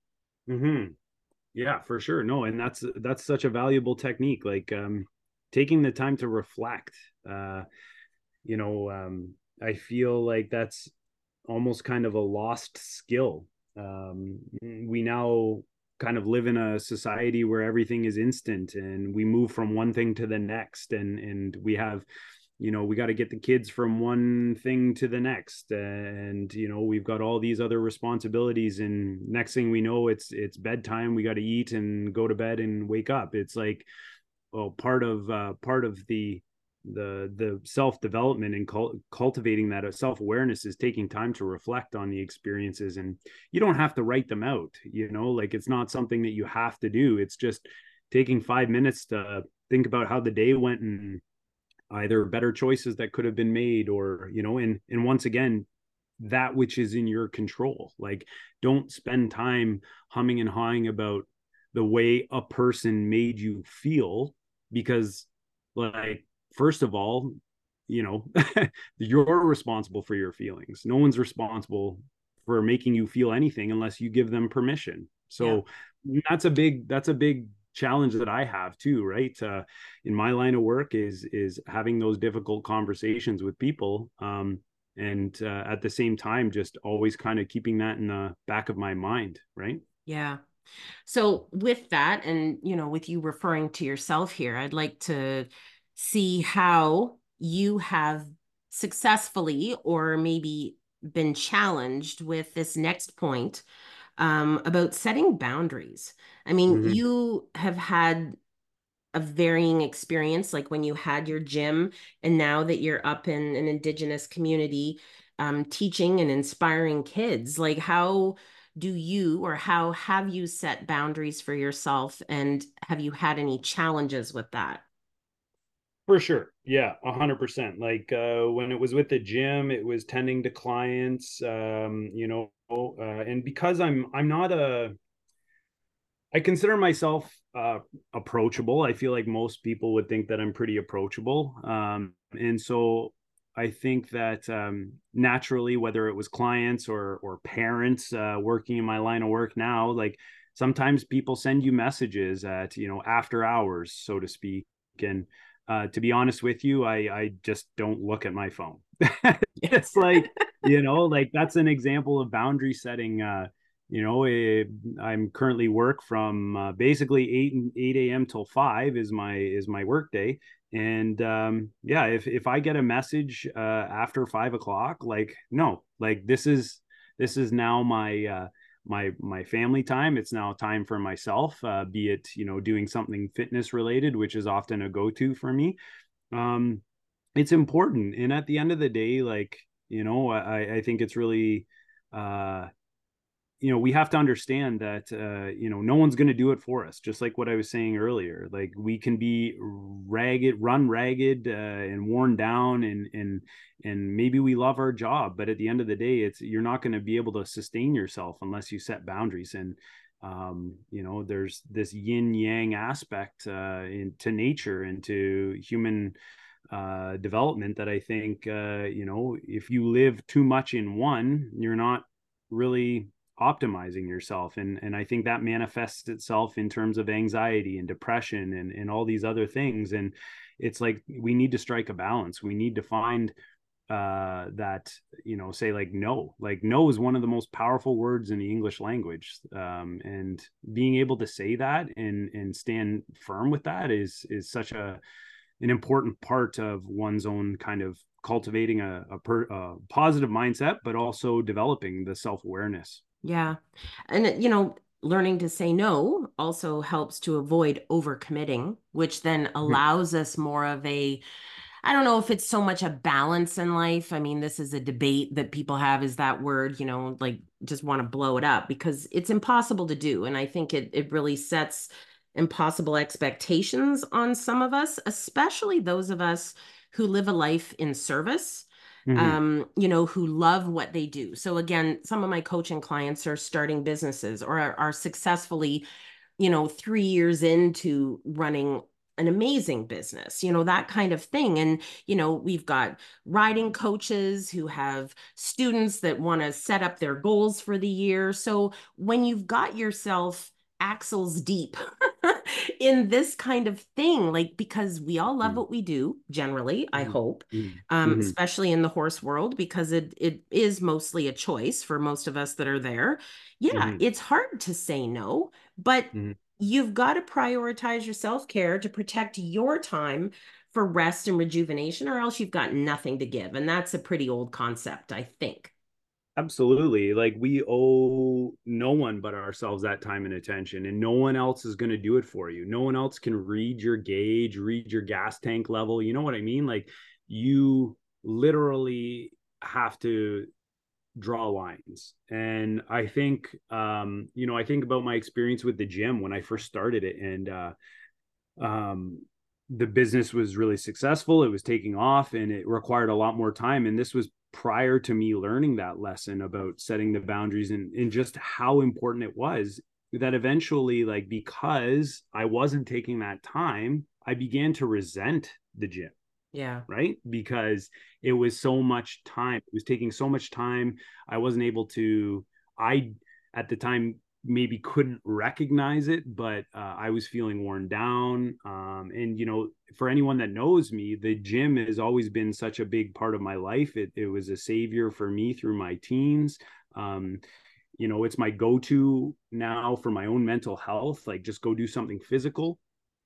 Hmm. Yeah, for sure. No, and that's that's such a valuable technique. Like um, taking the time to reflect. Uh, you know, um, I feel like that's almost kind of a lost skill. Um, we now kind of live in a society where everything is instant and we move from one thing to the next, and and we have, you know, we got to get the kids from one thing to the next, and you know we've got all these other responsibilities, and next thing we know it's it's bedtime, we got to eat and go to bed and wake up. It's like, well, part of uh, part of the the the self development and cul- cultivating that self awareness is taking time to reflect on the experiences, and you don't have to write them out. You know, like it's not something that you have to do. It's just taking five minutes to think about how the day went and either better choices that could have been made, or you know, and and once again, that which is in your control. Like, don't spend time humming and hawing about the way a person made you feel, because, like, first of all, you know, you're responsible for your feelings. No one's responsible for making you feel anything unless you give them permission. Yeah. So that's a big that's a big challenge that I have too, right? Uh, in my line of work is is having those difficult conversations with people, um, and uh, at the same time just always kind of keeping that in the back of my mind, right? Yeah. So with that, and you know, with you referring to yourself here, I'd like to see how you have successfully or maybe been challenged with this next point um, about setting boundaries. I mean, Mm-hmm. you have had a varying experience, like when you had your gym, and now that you're up in an Indigenous community, um, teaching and inspiring kids. Like, how do you or how have you set boundaries for yourself, and have you had any challenges with that? For sure. Yeah, a hundred percent. Like uh when it was with the gym, it was tending to clients, um, you know, uh, and because I'm I'm not a I consider myself uh, approachable. I feel like most people would think that I'm pretty approachable. Um, and so I think that um, naturally, whether it was clients or or parents uh, working in my line of work now, like sometimes people send you messages at, you know, after hours, so to speak. And uh, to be honest with you, I I just don't look at my phone. It's like, you know, like that's an example of boundary setting. Uh, you know, eh, I'm currently work from uh, basically eight and eight a m till five is my is my work day. And um, yeah, if if I get a message uh, after five o'clock, like no, like this is this is now my uh, my my family time. It's now time for myself, uh, be it, you know, doing something fitness related, which is often a go to for me. Um, it's important, and at the end of the day, like, you know, I I think it's really uh you know, we have to understand that uh, you know, no one's going to do it for us. Just like what I was saying earlier, like we can be ragged, run ragged, uh, and worn down, and and and maybe we love our job, but at the end of the day, it's you're not going to be able to sustain yourself unless you set boundaries. And um, you know, there's this yin yang aspect uh, into nature, into human uh, development that I think uh, you know, if you live too much in one, you're not really optimizing yourself. And and I think that manifests itself in terms of anxiety and depression and and all these other things. And it's like we need to strike a balance. We need to find uh that, you know, say like no. Like no is one of the most powerful words in the English language, um and being able to say that and and stand firm with that is is such a an important part of one's own kind of cultivating a, a, per, a positive mindset, but also developing the self-awareness. Yeah. And, you know, learning to say no also helps to avoid overcommitting, which then allows us more of a, I don't know if it's so much a balance in life. I mean, this is a debate that people have, is that word, you know, like just want to blow it up because it's impossible to do. And I think it it really sets impossible expectations on some of us, especially those of us who live a life in service. Mm-hmm. um, you know, who love what they do. So again, some of my coaching clients are starting businesses or are, are successfully, you know, three years into running an amazing business, you know, that kind of thing. And, you know, we've got riding coaches who have students that want to set up their goals for the year. So when you've got yourself axles deep in this kind of thing, like, because we all love what we do generally, I hope, um, Mm-hmm. especially in the horse world, because it it is mostly a choice for most of us that are there. Yeah, Mm-hmm. it's hard to say no, but Mm-hmm. you've got to prioritize your self-care to protect your time for rest and rejuvenation, or else you've got nothing to give. And that's a pretty old concept, I think. Absolutely. Like we owe no one but ourselves that time and attention, and no one else is going to do it for you. No one else can read your gauge, read your gas tank level. You know what I mean? Like you literally have to draw lines. And I think, um, you know, I think about my experience with the gym when I first started it, and uh, um, the business was really successful. It was taking off and it required a lot more time. And this was prior to me learning that lesson about setting the boundaries and, and just how important it was that eventually, like, because I wasn't taking that time, I began to resent the gym, Yeah. right? Because it was so much time. It was taking so much time. I wasn't able to, I, at the time, maybe couldn't recognize it, but uh, I was feeling worn down. Um, and, you know, for anyone that knows me, the gym has always been such a big part of my life. It, it was a savior for me through my teens. Um, you know, it's my go-to now for my own mental health, like just go do something physical.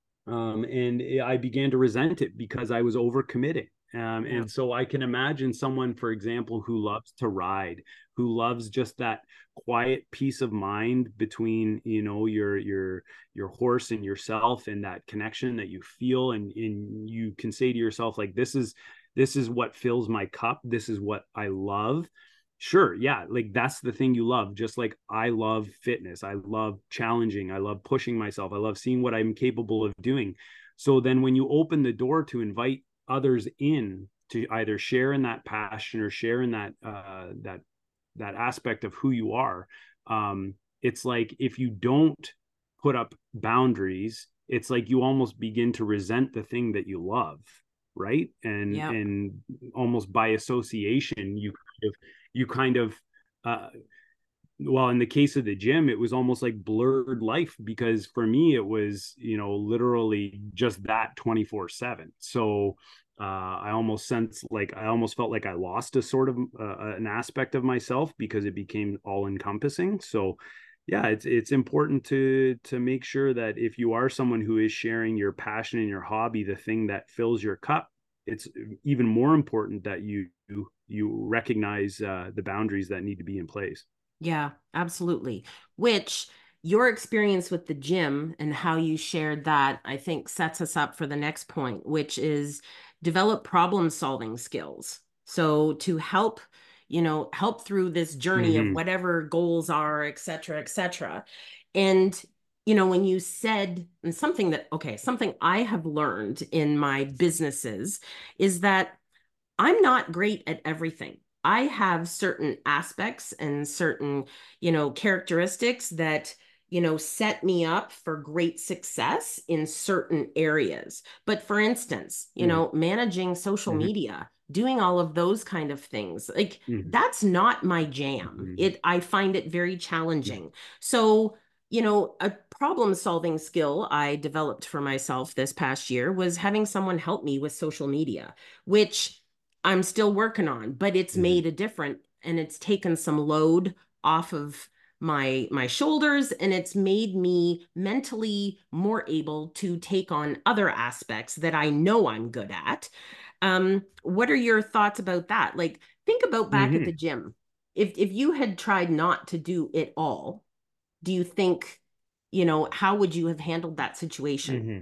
Um, and I began to resent it because I was overcommitting. Um, Yeah. and so I can imagine someone, for example, who loves to ride, who loves just that quiet peace of mind between, you know, your your your horse and yourself, and that connection that you feel, and, and you can say to yourself, like, this is this is what fills my cup. This is what I love. Sure, yeah, like that's the thing you love. Just like I love fitness, I love challenging, I love pushing myself, I love seeing what I'm capable of doing. So then when you open the door to invite others in to either share in that passion or share in that uh that that aspect of who you are, um it's like if you don't put up boundaries, it's like you almost begin to resent the thing that you love, right? and Yep. and almost by association, you kind of you kind of uh well, in the case of the gym, it was almost like blurred life, because for me it was, you know, literally just that twenty-four seven. So uh I almost sense like I almost felt like I lost a sort of uh, an aspect of myself because it became all encompassing. So yeah, it's it's important to to make sure that if you are someone who is sharing your passion and your hobby, the thing that fills your cup, it's even more important that you you recognize uh, the boundaries that need to be in place. Yeah, absolutely. Which your experience with the gym and how you shared that, I think sets us up for the next point, which is develop problem solving skills. So to help, you know, help through this journey of Mm-hmm. whatever goals are, et cetera, et cetera. And, you know, when you said, and something that, okay, something I have learned in my businesses is that I'm not great at everything. I have certain aspects and certain, you know, characteristics that, you know, set me up for great success in certain areas. But for instance, you Mm-hmm. know, managing social Mm-hmm. media, doing all of those kind of things, like Mm-hmm. that's not my jam. Mm-hmm. It, I find it very challenging. So, you know, a problem solving skill I developed for myself this past year was having someone help me with social media, which I'm still working on, but it's Mm-hmm. made a difference and it's taken some load off of my my shoulders, and it's made me mentally more able to take on other aspects that I know I'm good at. Um, what are your thoughts about that? Like, think about back at Mm-hmm. the gym. If if you had tried not to do it all, do you think, you know, how would you have handled that situation? Mm-hmm.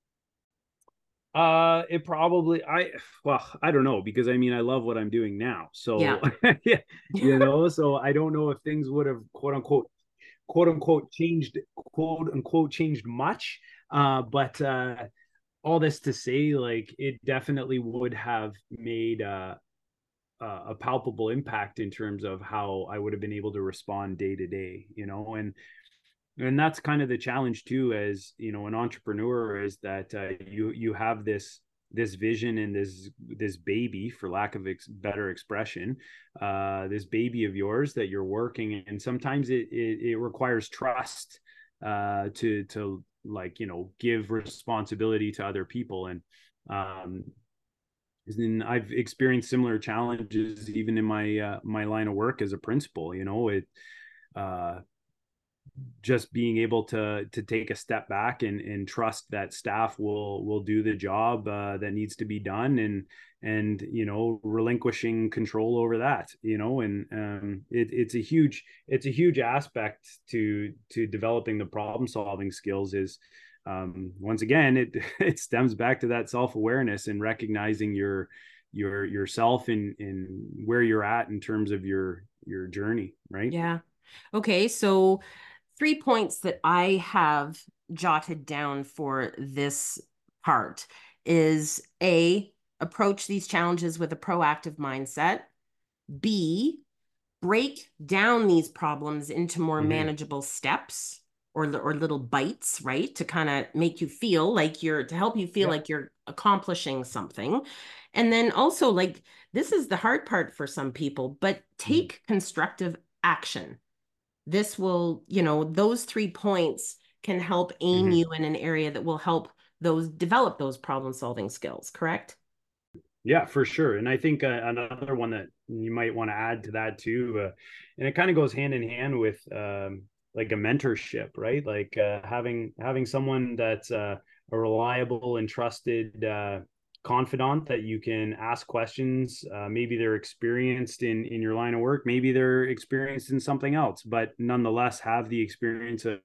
Uh, it probably I well, I don't know, because I mean I love what I'm doing now. Yeah. So yeah, you know, so I don't know if things would have quote unquote quote unquote changed quote unquote changed much. Uh, but uh all this to say, like, it definitely would have made uh uh, a palpable impact in terms of how I would have been able to respond day to day, you know, and and that's kind of the challenge too, as you know, an entrepreneur, is that uh, you you have this this vision and this this baby, for lack of ex- better expression, uh, this baby of yours that you're working, and sometimes it it, it requires trust uh, to to like you know give responsibility to other people, and um, and I've experienced similar challenges even in my uh, my line of work as a principal. You know, it uh, just being able to to take a step back and and trust that staff will will do the job uh, that needs to be done, and and you know relinquishing control over that, you know and um it, it's a huge it's a huge aspect to to developing the problem solving skills. Is um once again it it stems back to that self-awareness and recognizing your your yourself in in where you're at in terms of your your journey, right? Yeah. Okay. So, three points that I have jotted down for this part is A, approach these challenges with a proactive mindset. B, break down these problems into more Mm-hmm. manageable steps or, or little bites, right? To kind of make you feel like you're, to help you feel Yeah. like you're accomplishing something. And then also, like, this is the hard part for some people, but Mhm. take constructive action. This will, you know, those three points can help aim Mhm. you in an area that will help those develop those problem solving skills, correct? Yeah, for sure. And I think uh, another one that you might want to add to that too, uh, and it kind of goes hand in hand with um, like a mentorship, right? Like uh, having having someone that's uh, a reliable and trusted uh, confidant that you can ask questions. Uh, maybe they're experienced in in your line of work, maybe they're experienced in something else, but nonetheless have the experience of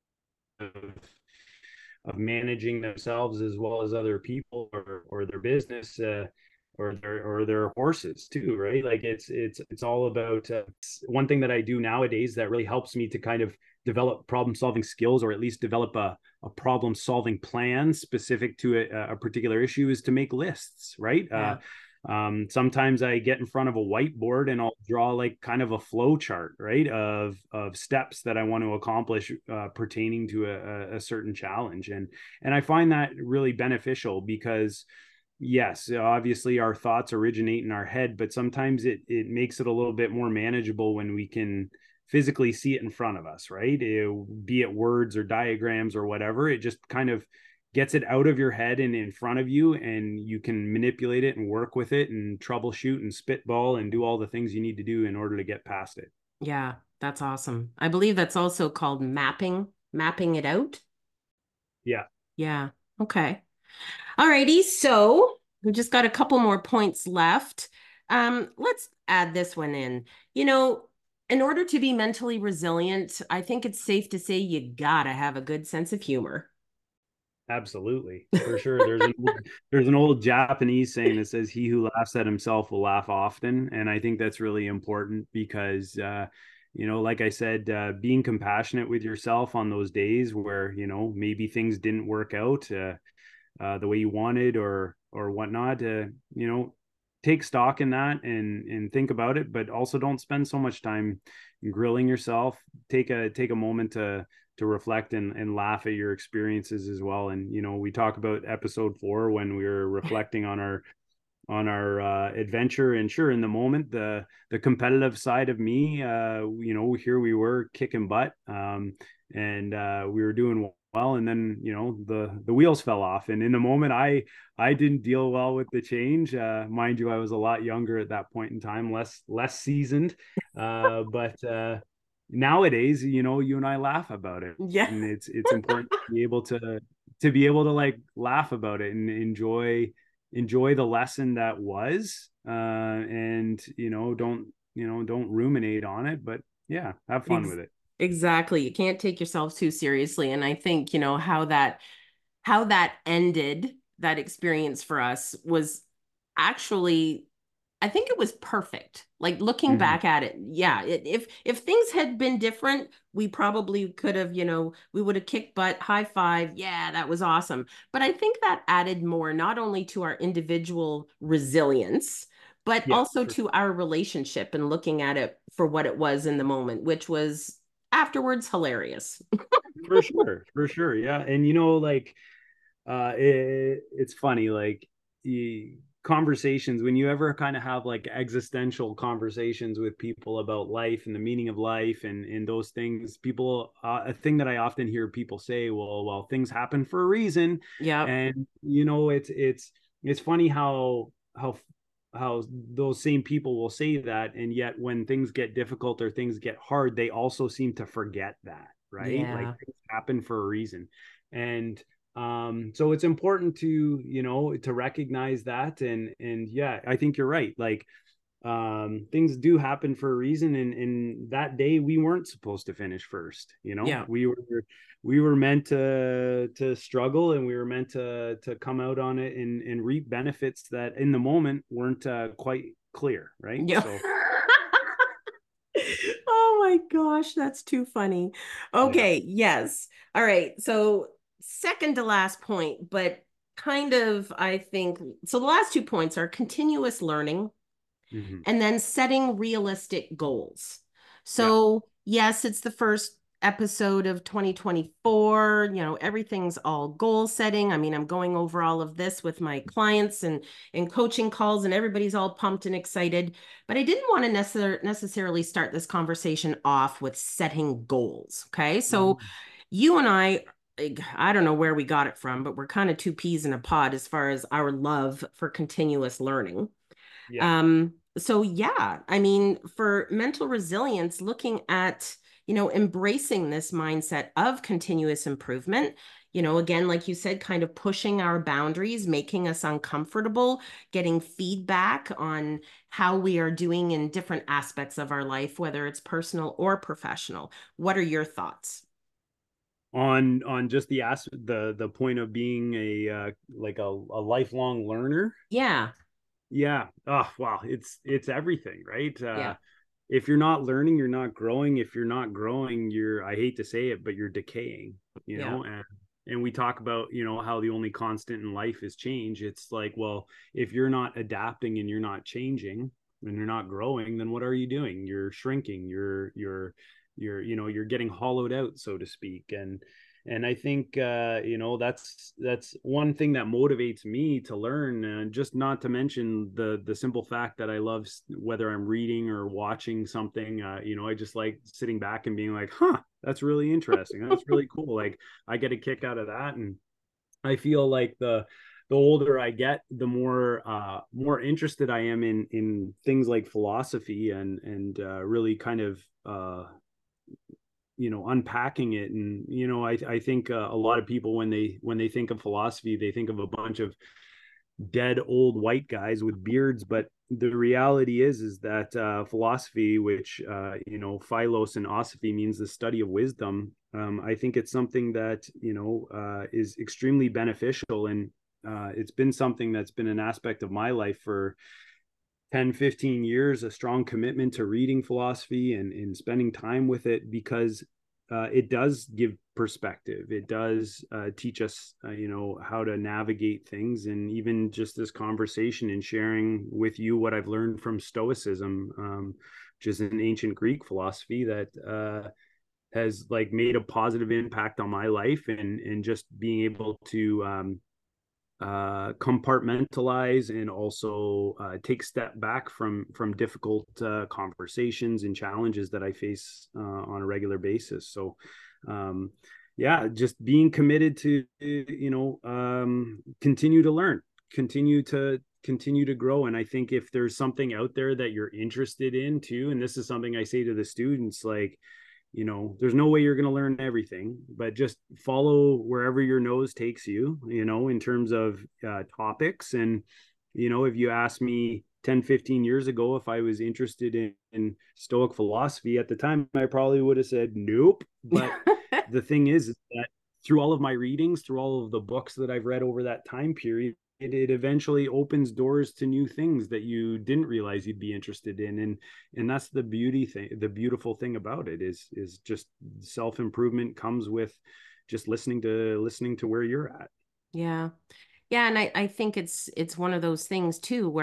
of managing themselves as well as other people, or or their business, uh, or their or their horses too, right? Like it's it's it's all about uh, one thing that I do nowadays that really helps me to kind of develop problem solving skills, or at least develop a, a problem solving plan specific to a, a particular issue, is to make lists, right? Uh, Yeah. um, sometimes I get in front of a whiteboard and I'll draw like kind of a flow chart, right, of of steps that I want to accomplish uh, pertaining to a, a certain challenge, and and I find that really beneficial because yes, obviously our thoughts originate in our head, but sometimes it it makes it a little bit more manageable when we can physically see it in front of us, right? It, be it words or diagrams or whatever, it just kind of gets it out of your head and in front of you, and you can manipulate it and work with it and troubleshoot and spitball and do all the things you need to do in order to get past it. Yeah, that's awesome. I believe that's also called mapping, mapping it out. Yeah. Yeah. Okay. All righty. So we just got a couple more points left. Um, let's add this one in. You know, in order to be mentally resilient, I think it's safe to say you gotta have a good sense of humor. Absolutely, for sure. There's an old, there's an old Japanese saying that says, "He who laughs at himself will laugh often," and I think that's really important because, uh, you know, like I said, uh, being compassionate with yourself on those days where you know maybe things didn't work out uh, uh, the way you wanted, or or whatnot. Uh, you know, take stock in that and and think about it, but also don't spend so much time grilling yourself. Take a take a moment to to reflect and, and laugh at your experiences as well. And you know, we talk about episode four when we were reflecting on our on our uh, adventure, and sure, in the moment, the the competitive side of me, uh, you know, here we were kicking butt, um, and uh, we were doing well, and then you know the the wheels fell off, and in the moment, I I didn't deal well with the change. Uh, mind you, I was a lot younger at that point in time, less less seasoned, uh, but uh, nowadays, you know, you and I laugh about it, Yeah. and it's it's important to be able to to be able to like laugh about it and enjoy enjoy the lesson that was, uh and you know don't you know don't ruminate on it, but yeah, have fun Ex- with it. exactly. You can't take yourself too seriously. And I think, you know, how that how that ended, that experience for us was actually, I think it was perfect. Like looking Mm-hmm. back at it, yeah, it, if if things had been different, we probably could have, you know, we would have kicked butt, high five, yeah, that was awesome. But I think that added more not only to our individual resilience, but Yeah, also for, to our relationship and looking at it for what it was in the moment, which was afterwards hilarious. for sure, for sure. Yeah. And, you know, like, uh it, it's funny, like, the conversations, when you ever kind of have like existential conversations with people about life and the meaning of life and and those things, people, uh, a thing that I often hear people say, well well things happen for a reason. Yep. And, you know, it's it's it's funny how how how those same people will say that, and yet when things get difficult or things get hard, they also seem to forget that, right? Like, Yeah. things happen for a reason. And um so it's important to, you know, to recognize that. and and yeah, I think you're right. Like, um things do happen for a reason, and and that day we weren't supposed to finish first. You know, Yeah. we were we were meant to to struggle, and we were meant to to come out on it and and reap benefits that in the moment weren't uh, quite clear, right? Yeah. So Oh my gosh, that's too funny. yeah. Okay, yes. All right. So, second to last point, but kind of, I think, so the last two points are continuous learning Hmm. and then setting realistic goals. Yeah. So, yes, it's the first episode of twenty twenty-four. You know, everything's all goal setting. I mean, I'm going over all of this with my clients and in coaching calls, and everybody's all pumped and excited. But I didn't want to necessar- necessarily start this conversation off with setting goals. Okay. So, Hmm. you and I, I don't know where we got it from, but we're kind of two peas in a pod as far as our love for continuous learning. Yeah. Um, so yeah, I mean, for mental resilience, looking at, you know, embracing this mindset of continuous improvement, you know, again, like you said, kind of pushing our boundaries, making us uncomfortable, getting feedback on how we are doing in different aspects of our life, whether it's personal or professional. What are your thoughts? on on just the as the the point of being a uh, like a, a lifelong learner. Yeah, Yeah. Oh, wow. It's it's everything, right? Uh, yeah, if you're not learning, you're not growing. If you're not growing, you're, I hate to say it, but you're decaying, you yeah, know? And and we talk about, you know, how the only constant in life is change. It's like, well, if you're not adapting and you're not changing and you're not growing, then what are you doing? You're shrinking. You're you're you're, you know, you're getting hollowed out, so to speak. And and I think, uh, you know, that's that's one thing that motivates me to learn. And just not to mention the the simple fact that I love, whether I'm reading or watching something, uh, you know, I just like sitting back and being like, huh, that's really interesting, that's really cool. Like, I get a kick out of that. And I feel like the the older I get, the more uh, more interested I am in in things like philosophy, and and uh, really kind of uh, you know, unpacking it. And, you know, i i think, uh, a lot of people, when they when they think of philosophy, they think of a bunch of dead old white guys with beards. But the reality is is that, uh, philosophy, which, uh, you know, philos and osophy means the study of wisdom, um, I think it's something that, you know, uh, is extremely beneficial. And uh, it's been something that's been an aspect of my life for ten, fifteen years, a strong commitment to reading philosophy and, and spending time with it, because uh, it does give perspective. It does uh, teach us, uh, you know, how to navigate things. And even just this conversation and sharing with you what I've learned from Stoicism, um, which is an ancient Greek philosophy that uh, has like made a positive impact on my life. and and just being able to, um, uh, compartmentalize and also uh, take step back from from difficult uh, conversations and challenges that I face uh, on a regular basis. So, um, yeah, just being committed to, you know, um, continue to learn, continue to continue to grow. And I think if there's something out there that you're interested in too, and this is something I say to the students, like, you know, there's no way you're going to learn everything, but just follow wherever your nose takes you, you know, in terms of uh, topics. And, you know, if you asked me ten, fifteen years ago if I was interested in, in Stoic philosophy at the time, I probably would have said nope. But the thing is, is that through all of my readings, through all of the books that I've read over that time period, it, it eventually opens doors to new things that you didn't realize you'd be interested in. And and that's the beauty thing, the beautiful thing about it is is just self-improvement comes with just listening to listening to where you're at. yeah. Yeah, and I, I think it's it's one of those things too where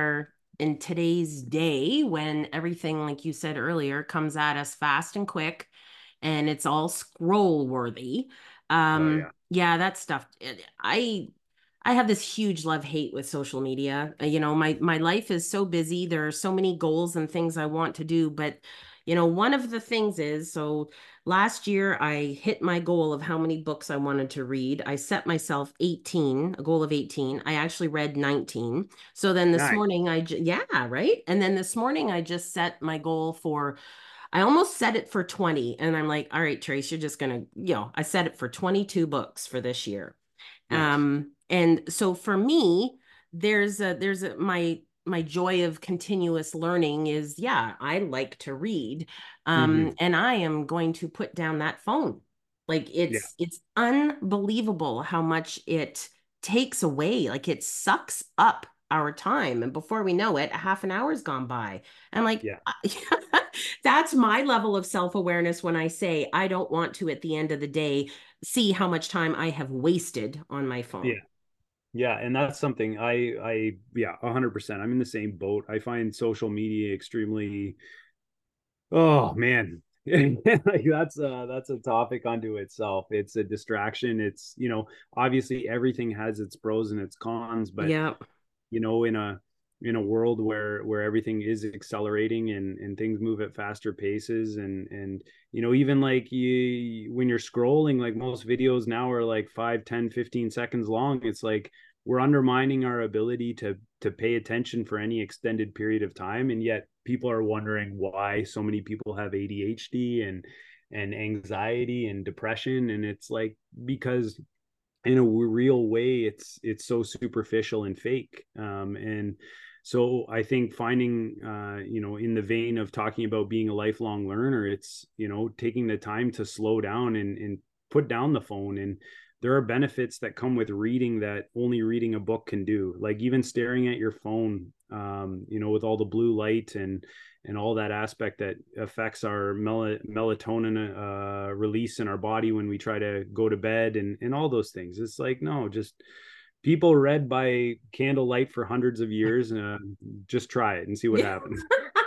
in today's day when everything, like you said earlier, comes at us fast and quick and it's all scroll worthy. Oh Um, yeah. yeah, that stuff. I I have this huge love hate with social media. Uh, You know, my my life is so busy. There are so many goals and things I want to do, but you know, one of the things is so last year I hit my goal of how many books I wanted to read. I set myself eighteen, a goal of eighteen. I actually read nineteen. So then this Nice. morning I j- yeah, right? And then this morning I just set my goal for I almost set it for twenty and I'm like, "All right, Trace, you're just going to, you know, I set it for twenty-two books for this year." Nice. Um, and so for me, there's a there's a my my joy of continuous learning is yeah, I like to read. Um, Hmm. and I am going to put down that phone. Like Yeah. it's it's unbelievable how much it takes away. Like it sucks up our time. And before we know it, a half an hour's gone by. I'm like, Yeah. that's my level of self-awareness when I say I don't want to at the end of the day see how much time I have wasted on my Yeah. phone. Yeah, and that's something I I yeah, one hundred percent. I'm in the same boat. I find social media extremely oh man. Like that's a that's a topic unto itself. It's a distraction. It's, you know, obviously everything has its pros and its cons, but Yeah, you know, in a in a world where where everything is accelerating and and things move at faster paces and and you know, even like you when you're scrolling, like most videos now are like five, ten, fifteen seconds long. It's like we're undermining our ability to to pay attention for any extended period of time, and yet people are wondering why so many people have A D H D and and anxiety and depression. And it's like because in a real way it's it's so superficial and fake. Um, and so I think finding uh, you know, in the vein of talking about being a lifelong learner, it's, you know, taking the time to slow down and, and put down the phone. And there are benefits that come with reading that only reading a book can do, like even staring at your phone, um, you know, with all the blue light and and all that aspect that affects our mel- melatonin uh, release in our body when we try to go to bed and, and all those things. It's like, no, just people read by candlelight for hundreds of years. Uh, just try it and see what yeah. happens.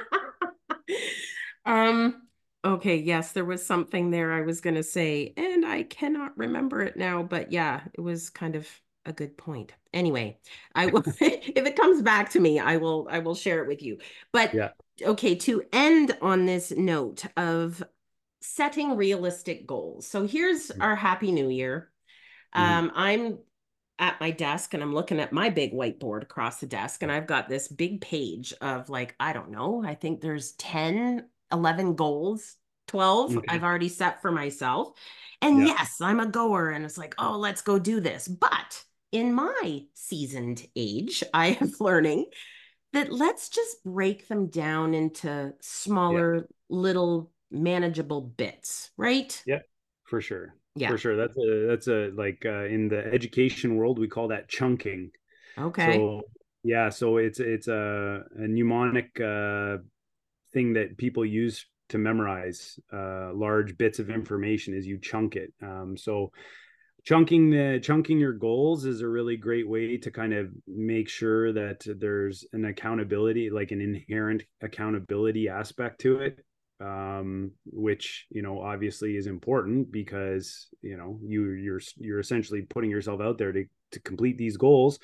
um, okay, yes, there was something there I was going to say, and I cannot remember it now, but yeah, it was kind of a good point. Anyway, I will if it comes back to me, I will I will share it with you. But Yeah. okay, to end on this note of setting realistic goals. So here's our happy new year. Mm-hmm. Um, I'm at my desk and I'm looking at my big whiteboard across the desk, and I've got this big page of like, I don't know, I think there's ten, eleven goals, twelve I've Okay. already set for myself. And Yeah. yes, I'm a goer and it's like, oh, let's go do this. But in my seasoned age, I am learning that let's just break them down into Yeah. smaller, little manageable bits, right? Yeah. For sure. Yeah. For sure. That's a that's a like uh, in the education world we call that chunking. Okay. So yeah, so it's it's a, a mnemonic uh, thing that people use to memorize uh, large bits of information as you chunk it. Um, so chunking the chunking your goals is a really great way to kind of make sure that there's an accountability, like an inherent accountability aspect to it, um, which, you know, obviously is important because, you know, you you're you're essentially putting yourself out there to to complete these goals.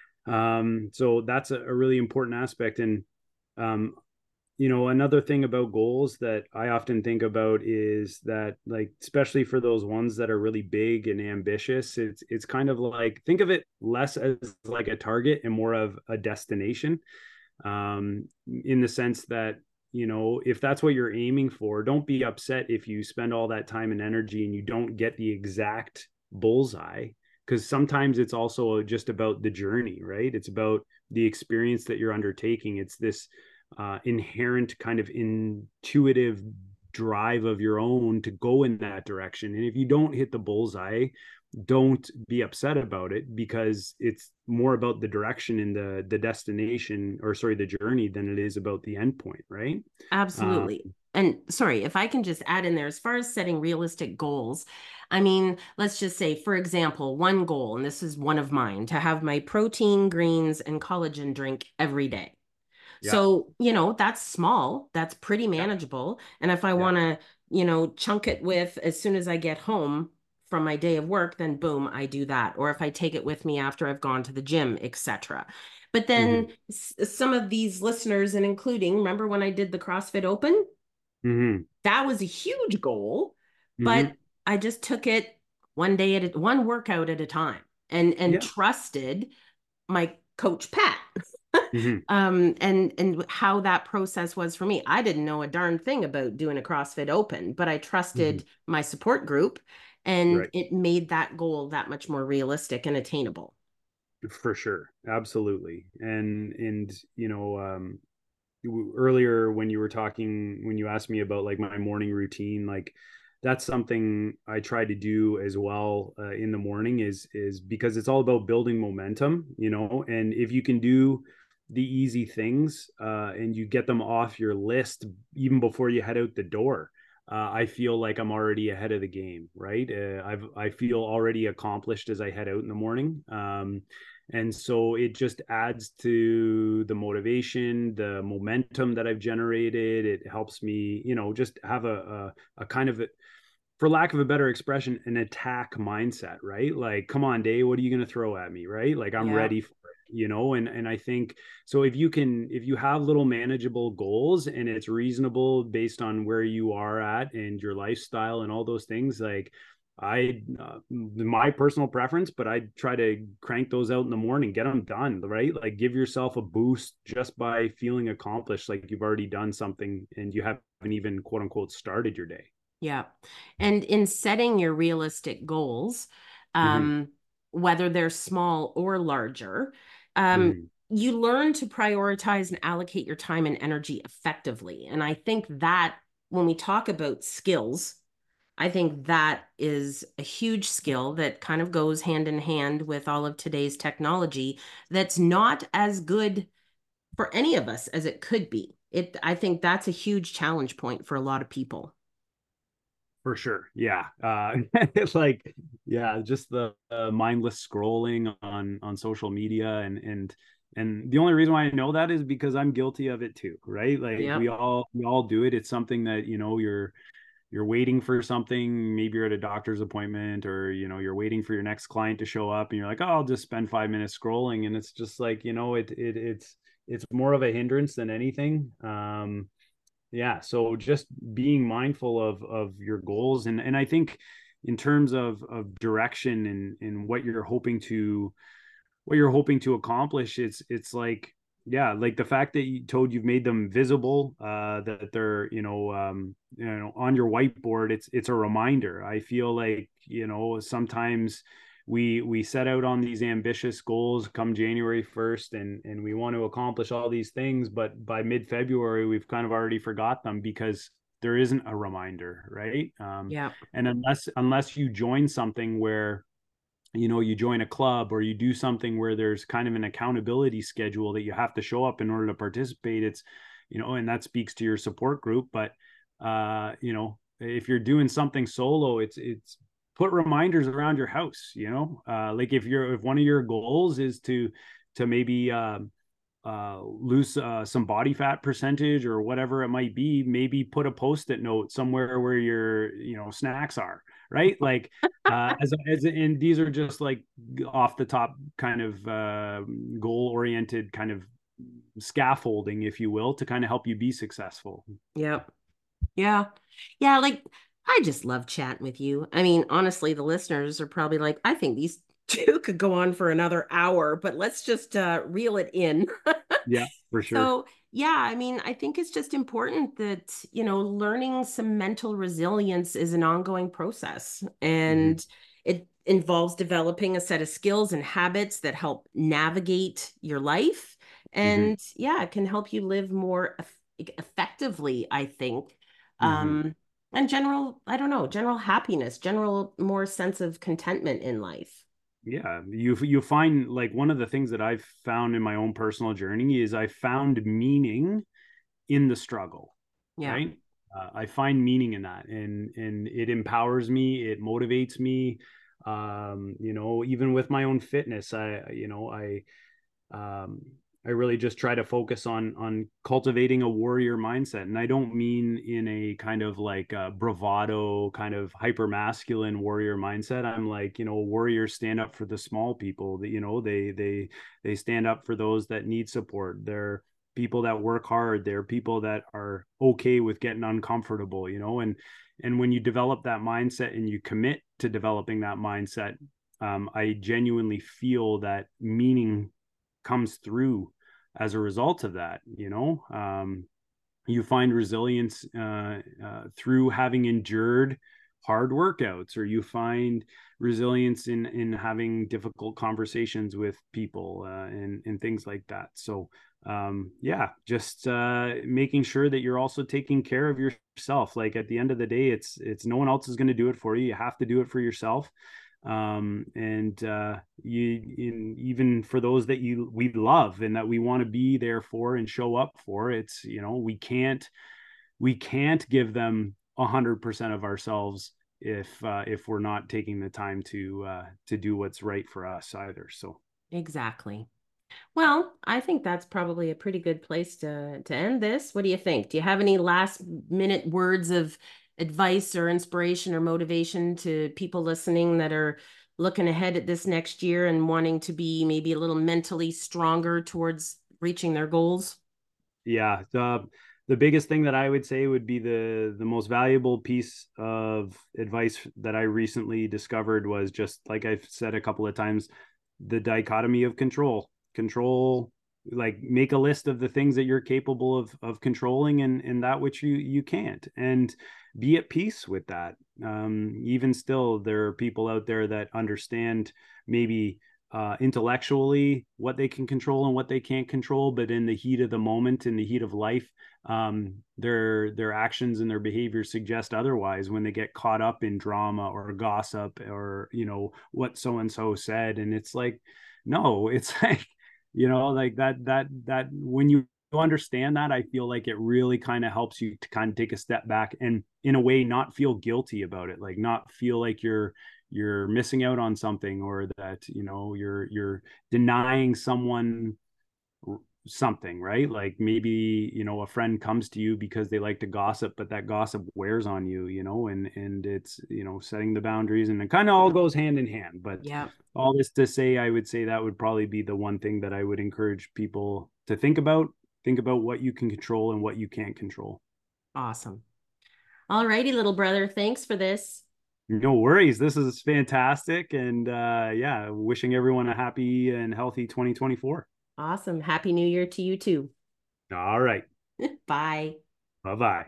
Um, so that's a, a really important aspect. And um, you know, another thing about goals that I often think about is that, like, especially for those ones that are really big and ambitious, it's it's kind of like, think of it less as like a target and more of a destination, um, in the sense that, you know, if that's what you're aiming for, don't be upset if you spend all that time and energy and you don't get the exact bullseye, because sometimes it's also just about the journey, right? It's about the experience that you're undertaking. It's this uh, inherent kind of intuitive drive of your own to go in that direction. And if you don't hit the bullseye, don't be upset about it, because it's more about the direction and the the destination, or sorry, the journey, than it is about the end point, right? Uh, Absolutely. And sorry, if I can just add in there, as far as setting realistic goals, I mean, let's just say, for example, one goal, and this is one of mine, to have my protein, greens, and collagen drink every day. Yeah. So, you know, that's small, that's pretty Yeah. manageable. And if I Yeah. want to, you know, chunk it with as soon as I get home from my day of work, then boom, I do that. Or if I take it with me after I've gone to the gym, et cetera. But Hmm. then some of these listeners, and including, remember when I did the CrossFit Open? Hmm. That was a huge goal, but Hmm. I just took it one day at a, one workout at a time and and Yeah. trusted my coach Pat. Hmm. um and and how that process was for me. I didn't know a darn thing about doing a CrossFit Open, but I Hmm. trusted my support group, and Right. it made that goal that much more realistic and attainable. For sure. Absolutely. And, and, you know, um, earlier when you were talking, when you asked me about like my morning routine, like that's something I try to do as well uh, in the morning is is because it's all about building momentum, you know, and if you can do the easy things uh, and you get them off your list even before you head out the door, uh, I feel like I'm already ahead of the game, right? Uh, I've I feel already accomplished as I head out in the morning. Um, and so it just adds to the motivation, the momentum that I've generated. It helps me, you know, just have a, a, a kind of, a, for lack of a better expression, an attack mindset, right? Like, come on, Dave, what are you going to throw at me, right? Like, I'm Yeah. ready for it, you know? And, and I think, so if you can, if you have little manageable goals and it's reasonable based on where you are at and your lifestyle and all those things, like, I, uh, my personal preference, but I try to crank those out in the morning, get them done, right? Like give yourself a boost just by feeling accomplished, like you've already done something and you haven't even quote unquote started your day. Yeah. And in setting your realistic goals, Mm-hmm. um, whether they're small or larger, um, Mm-hmm. you learn to prioritize and allocate your time and energy effectively. And I think that when we talk about skills, I think that is a huge skill that kind of goes hand in hand with all of today's technology that's not as good for any of us as it could be. It, I think that's a huge challenge point for a lot of people. For sure. Yeah. Uh, it's like, yeah, just the uh, mindless scrolling on on social media and and and the only reason why I know that is because I'm guilty of it too, right? Like we Yep. all we all do it. It's something that, you know, you're you're waiting for something, maybe you're at a doctor's appointment or, you know, you're waiting for your next client to show up and you're like, "Oh, I'll just spend five minutes scrolling." And it's just like, you know, it it it's it's more of a hindrance than anything. Um yeah, so just being mindful of of your goals and and I think in terms of of direction and and what you're hoping to what you're hoping to accomplish, it's it's like yeah, like the fact that you told you've made them visible, uh that they're, you know, um you know, on your whiteboard, it's it's a reminder. I feel like, you know, sometimes we we set out on these ambitious goals come January first and and we want to accomplish all these things, but by mid-February we've kind of already forgot them because there isn't a reminder, right? Um Yeah. and unless unless you join something where, you know, you join a club or you do something where there's kind of an accountability schedule that you have to show up in order to participate, it's, you know, and that speaks to your support group. But uh you know, if you're doing something solo, it's it's put reminders around your house, you know, uh like if you're if one of your goals is to to maybe um uh, lose uh, some body fat percentage or whatever it might be, maybe put a post-it note somewhere where your, you know, snacks are, right? Like, uh, as, as, and these are just like off the top kind of uh, goal-oriented kind of scaffolding, if you will, to kind of help you be successful. Yep. Yeah. Yeah. Like, I just love chatting with you. I mean, honestly, the listeners are probably like, I think these two could go on for another hour, but let's just uh, reel it in. Yeah, for sure. So, yeah, I mean, I think it's just important that, you know, learning some mental resilience is an ongoing process, Hmm. and it involves developing a set of skills and habits that help navigate your life. Hmm. And yeah, it can help you live more eff effectively, I think. Hmm. Um, and general, I don't know, general happiness, general more sense of contentment in life. Yeah, you you find like one of the things that I've found in my own personal journey is I found meaning in the struggle, Yeah. right? Uh, I find meaning in that, and and it empowers me, it motivates me. Um, you know, even with my own fitness, I you know I um, I really just try to focus on on cultivating a warrior mindset. And I don't mean in a kind of like a bravado, kind of hyper masculine warrior mindset. I'm like, you know, warriors stand up for the small people that, you know, they they they stand up for those that need support. They're people that work hard. They're people that are okay with getting uncomfortable, you know, and and when you develop that mindset and you commit to developing that mindset, um, I genuinely feel that meaning comes through as a result of that. You know, um, you find resilience uh, uh, through having endured hard workouts, or you find resilience in in having difficult conversations with people uh, and and things like that. So um, yeah, just uh, making sure that you're also taking care of yourself. Like at the end of the day, it's it's no one else is going to do it for you. You have to do it for yourself. Um, and uh, you in, even for those that you we love and that we want to be there for and show up for, it's, you know, we can't we can't give them a hundred percent of ourselves if uh, if we're not taking the time to uh, to do what's right for us either. So exactly. Well, I think that's probably a pretty good place to to end this. What do you think? Do you have any last minute words of advice or inspiration or motivation to people listening that are looking ahead at this next year and wanting to be maybe a little mentally stronger towards reaching their goals? Yeah, the the biggest thing that I would say would be the the most valuable piece of advice that I recently discovered was just, like I've said a couple of times, the dichotomy of control. Control, like make a list of the things that you're capable of of controlling, and and that which you you can't, and be at peace with that. Um, even still, there are people out there that understand maybe uh, intellectually what they can control and what they can't control, but in the heat of the moment, in the heat of life, um, their their actions and their behaviors suggest otherwise when they get caught up in drama or gossip or, you know, what so and so said. And it's like, no, it's like, you know, like that that that when you understand that, I feel like it really kind of helps you to kind of take a step back and in a way not feel guilty about it, like not feel like you're you're missing out on something, or that, you know, you're you're denying someone something, right? Like maybe, you know, a friend comes to you because they like to gossip, but that gossip wears on you, you know, and and it's, you know, setting the boundaries, and it kind of all goes hand in hand. But Yeah. all this to say, I would say that would probably be the one thing that I would encourage people to think about. Think about what you can control and what you can't control. Awesome. All righty, little brother. Thanks for this. No worries. This is fantastic. And uh, yeah, wishing everyone a happy and healthy twenty twenty-four. Awesome. Happy New Year to you too. All right. Bye. Bye-bye.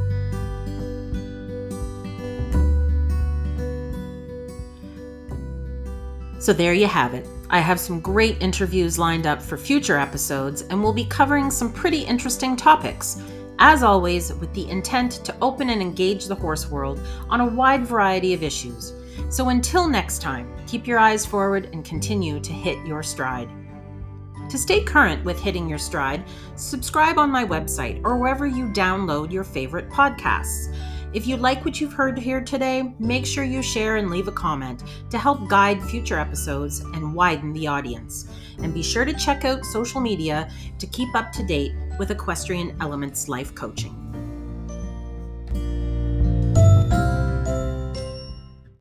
So there you have it. I have some great interviews lined up for future episodes, and we'll be covering some pretty interesting topics. As always, with the intent to open and engage the horse world on a wide variety of issues. So until next time, keep your eyes forward and continue to hit your stride. To stay current with Hitting Your Stride, subscribe on my website or wherever you download your favorite podcasts. If you like what you've heard here today, make sure you share and leave a comment to help guide future episodes and widen the audience. And be sure to check out social media to keep up to date with Equestrian Elements Life Coaching.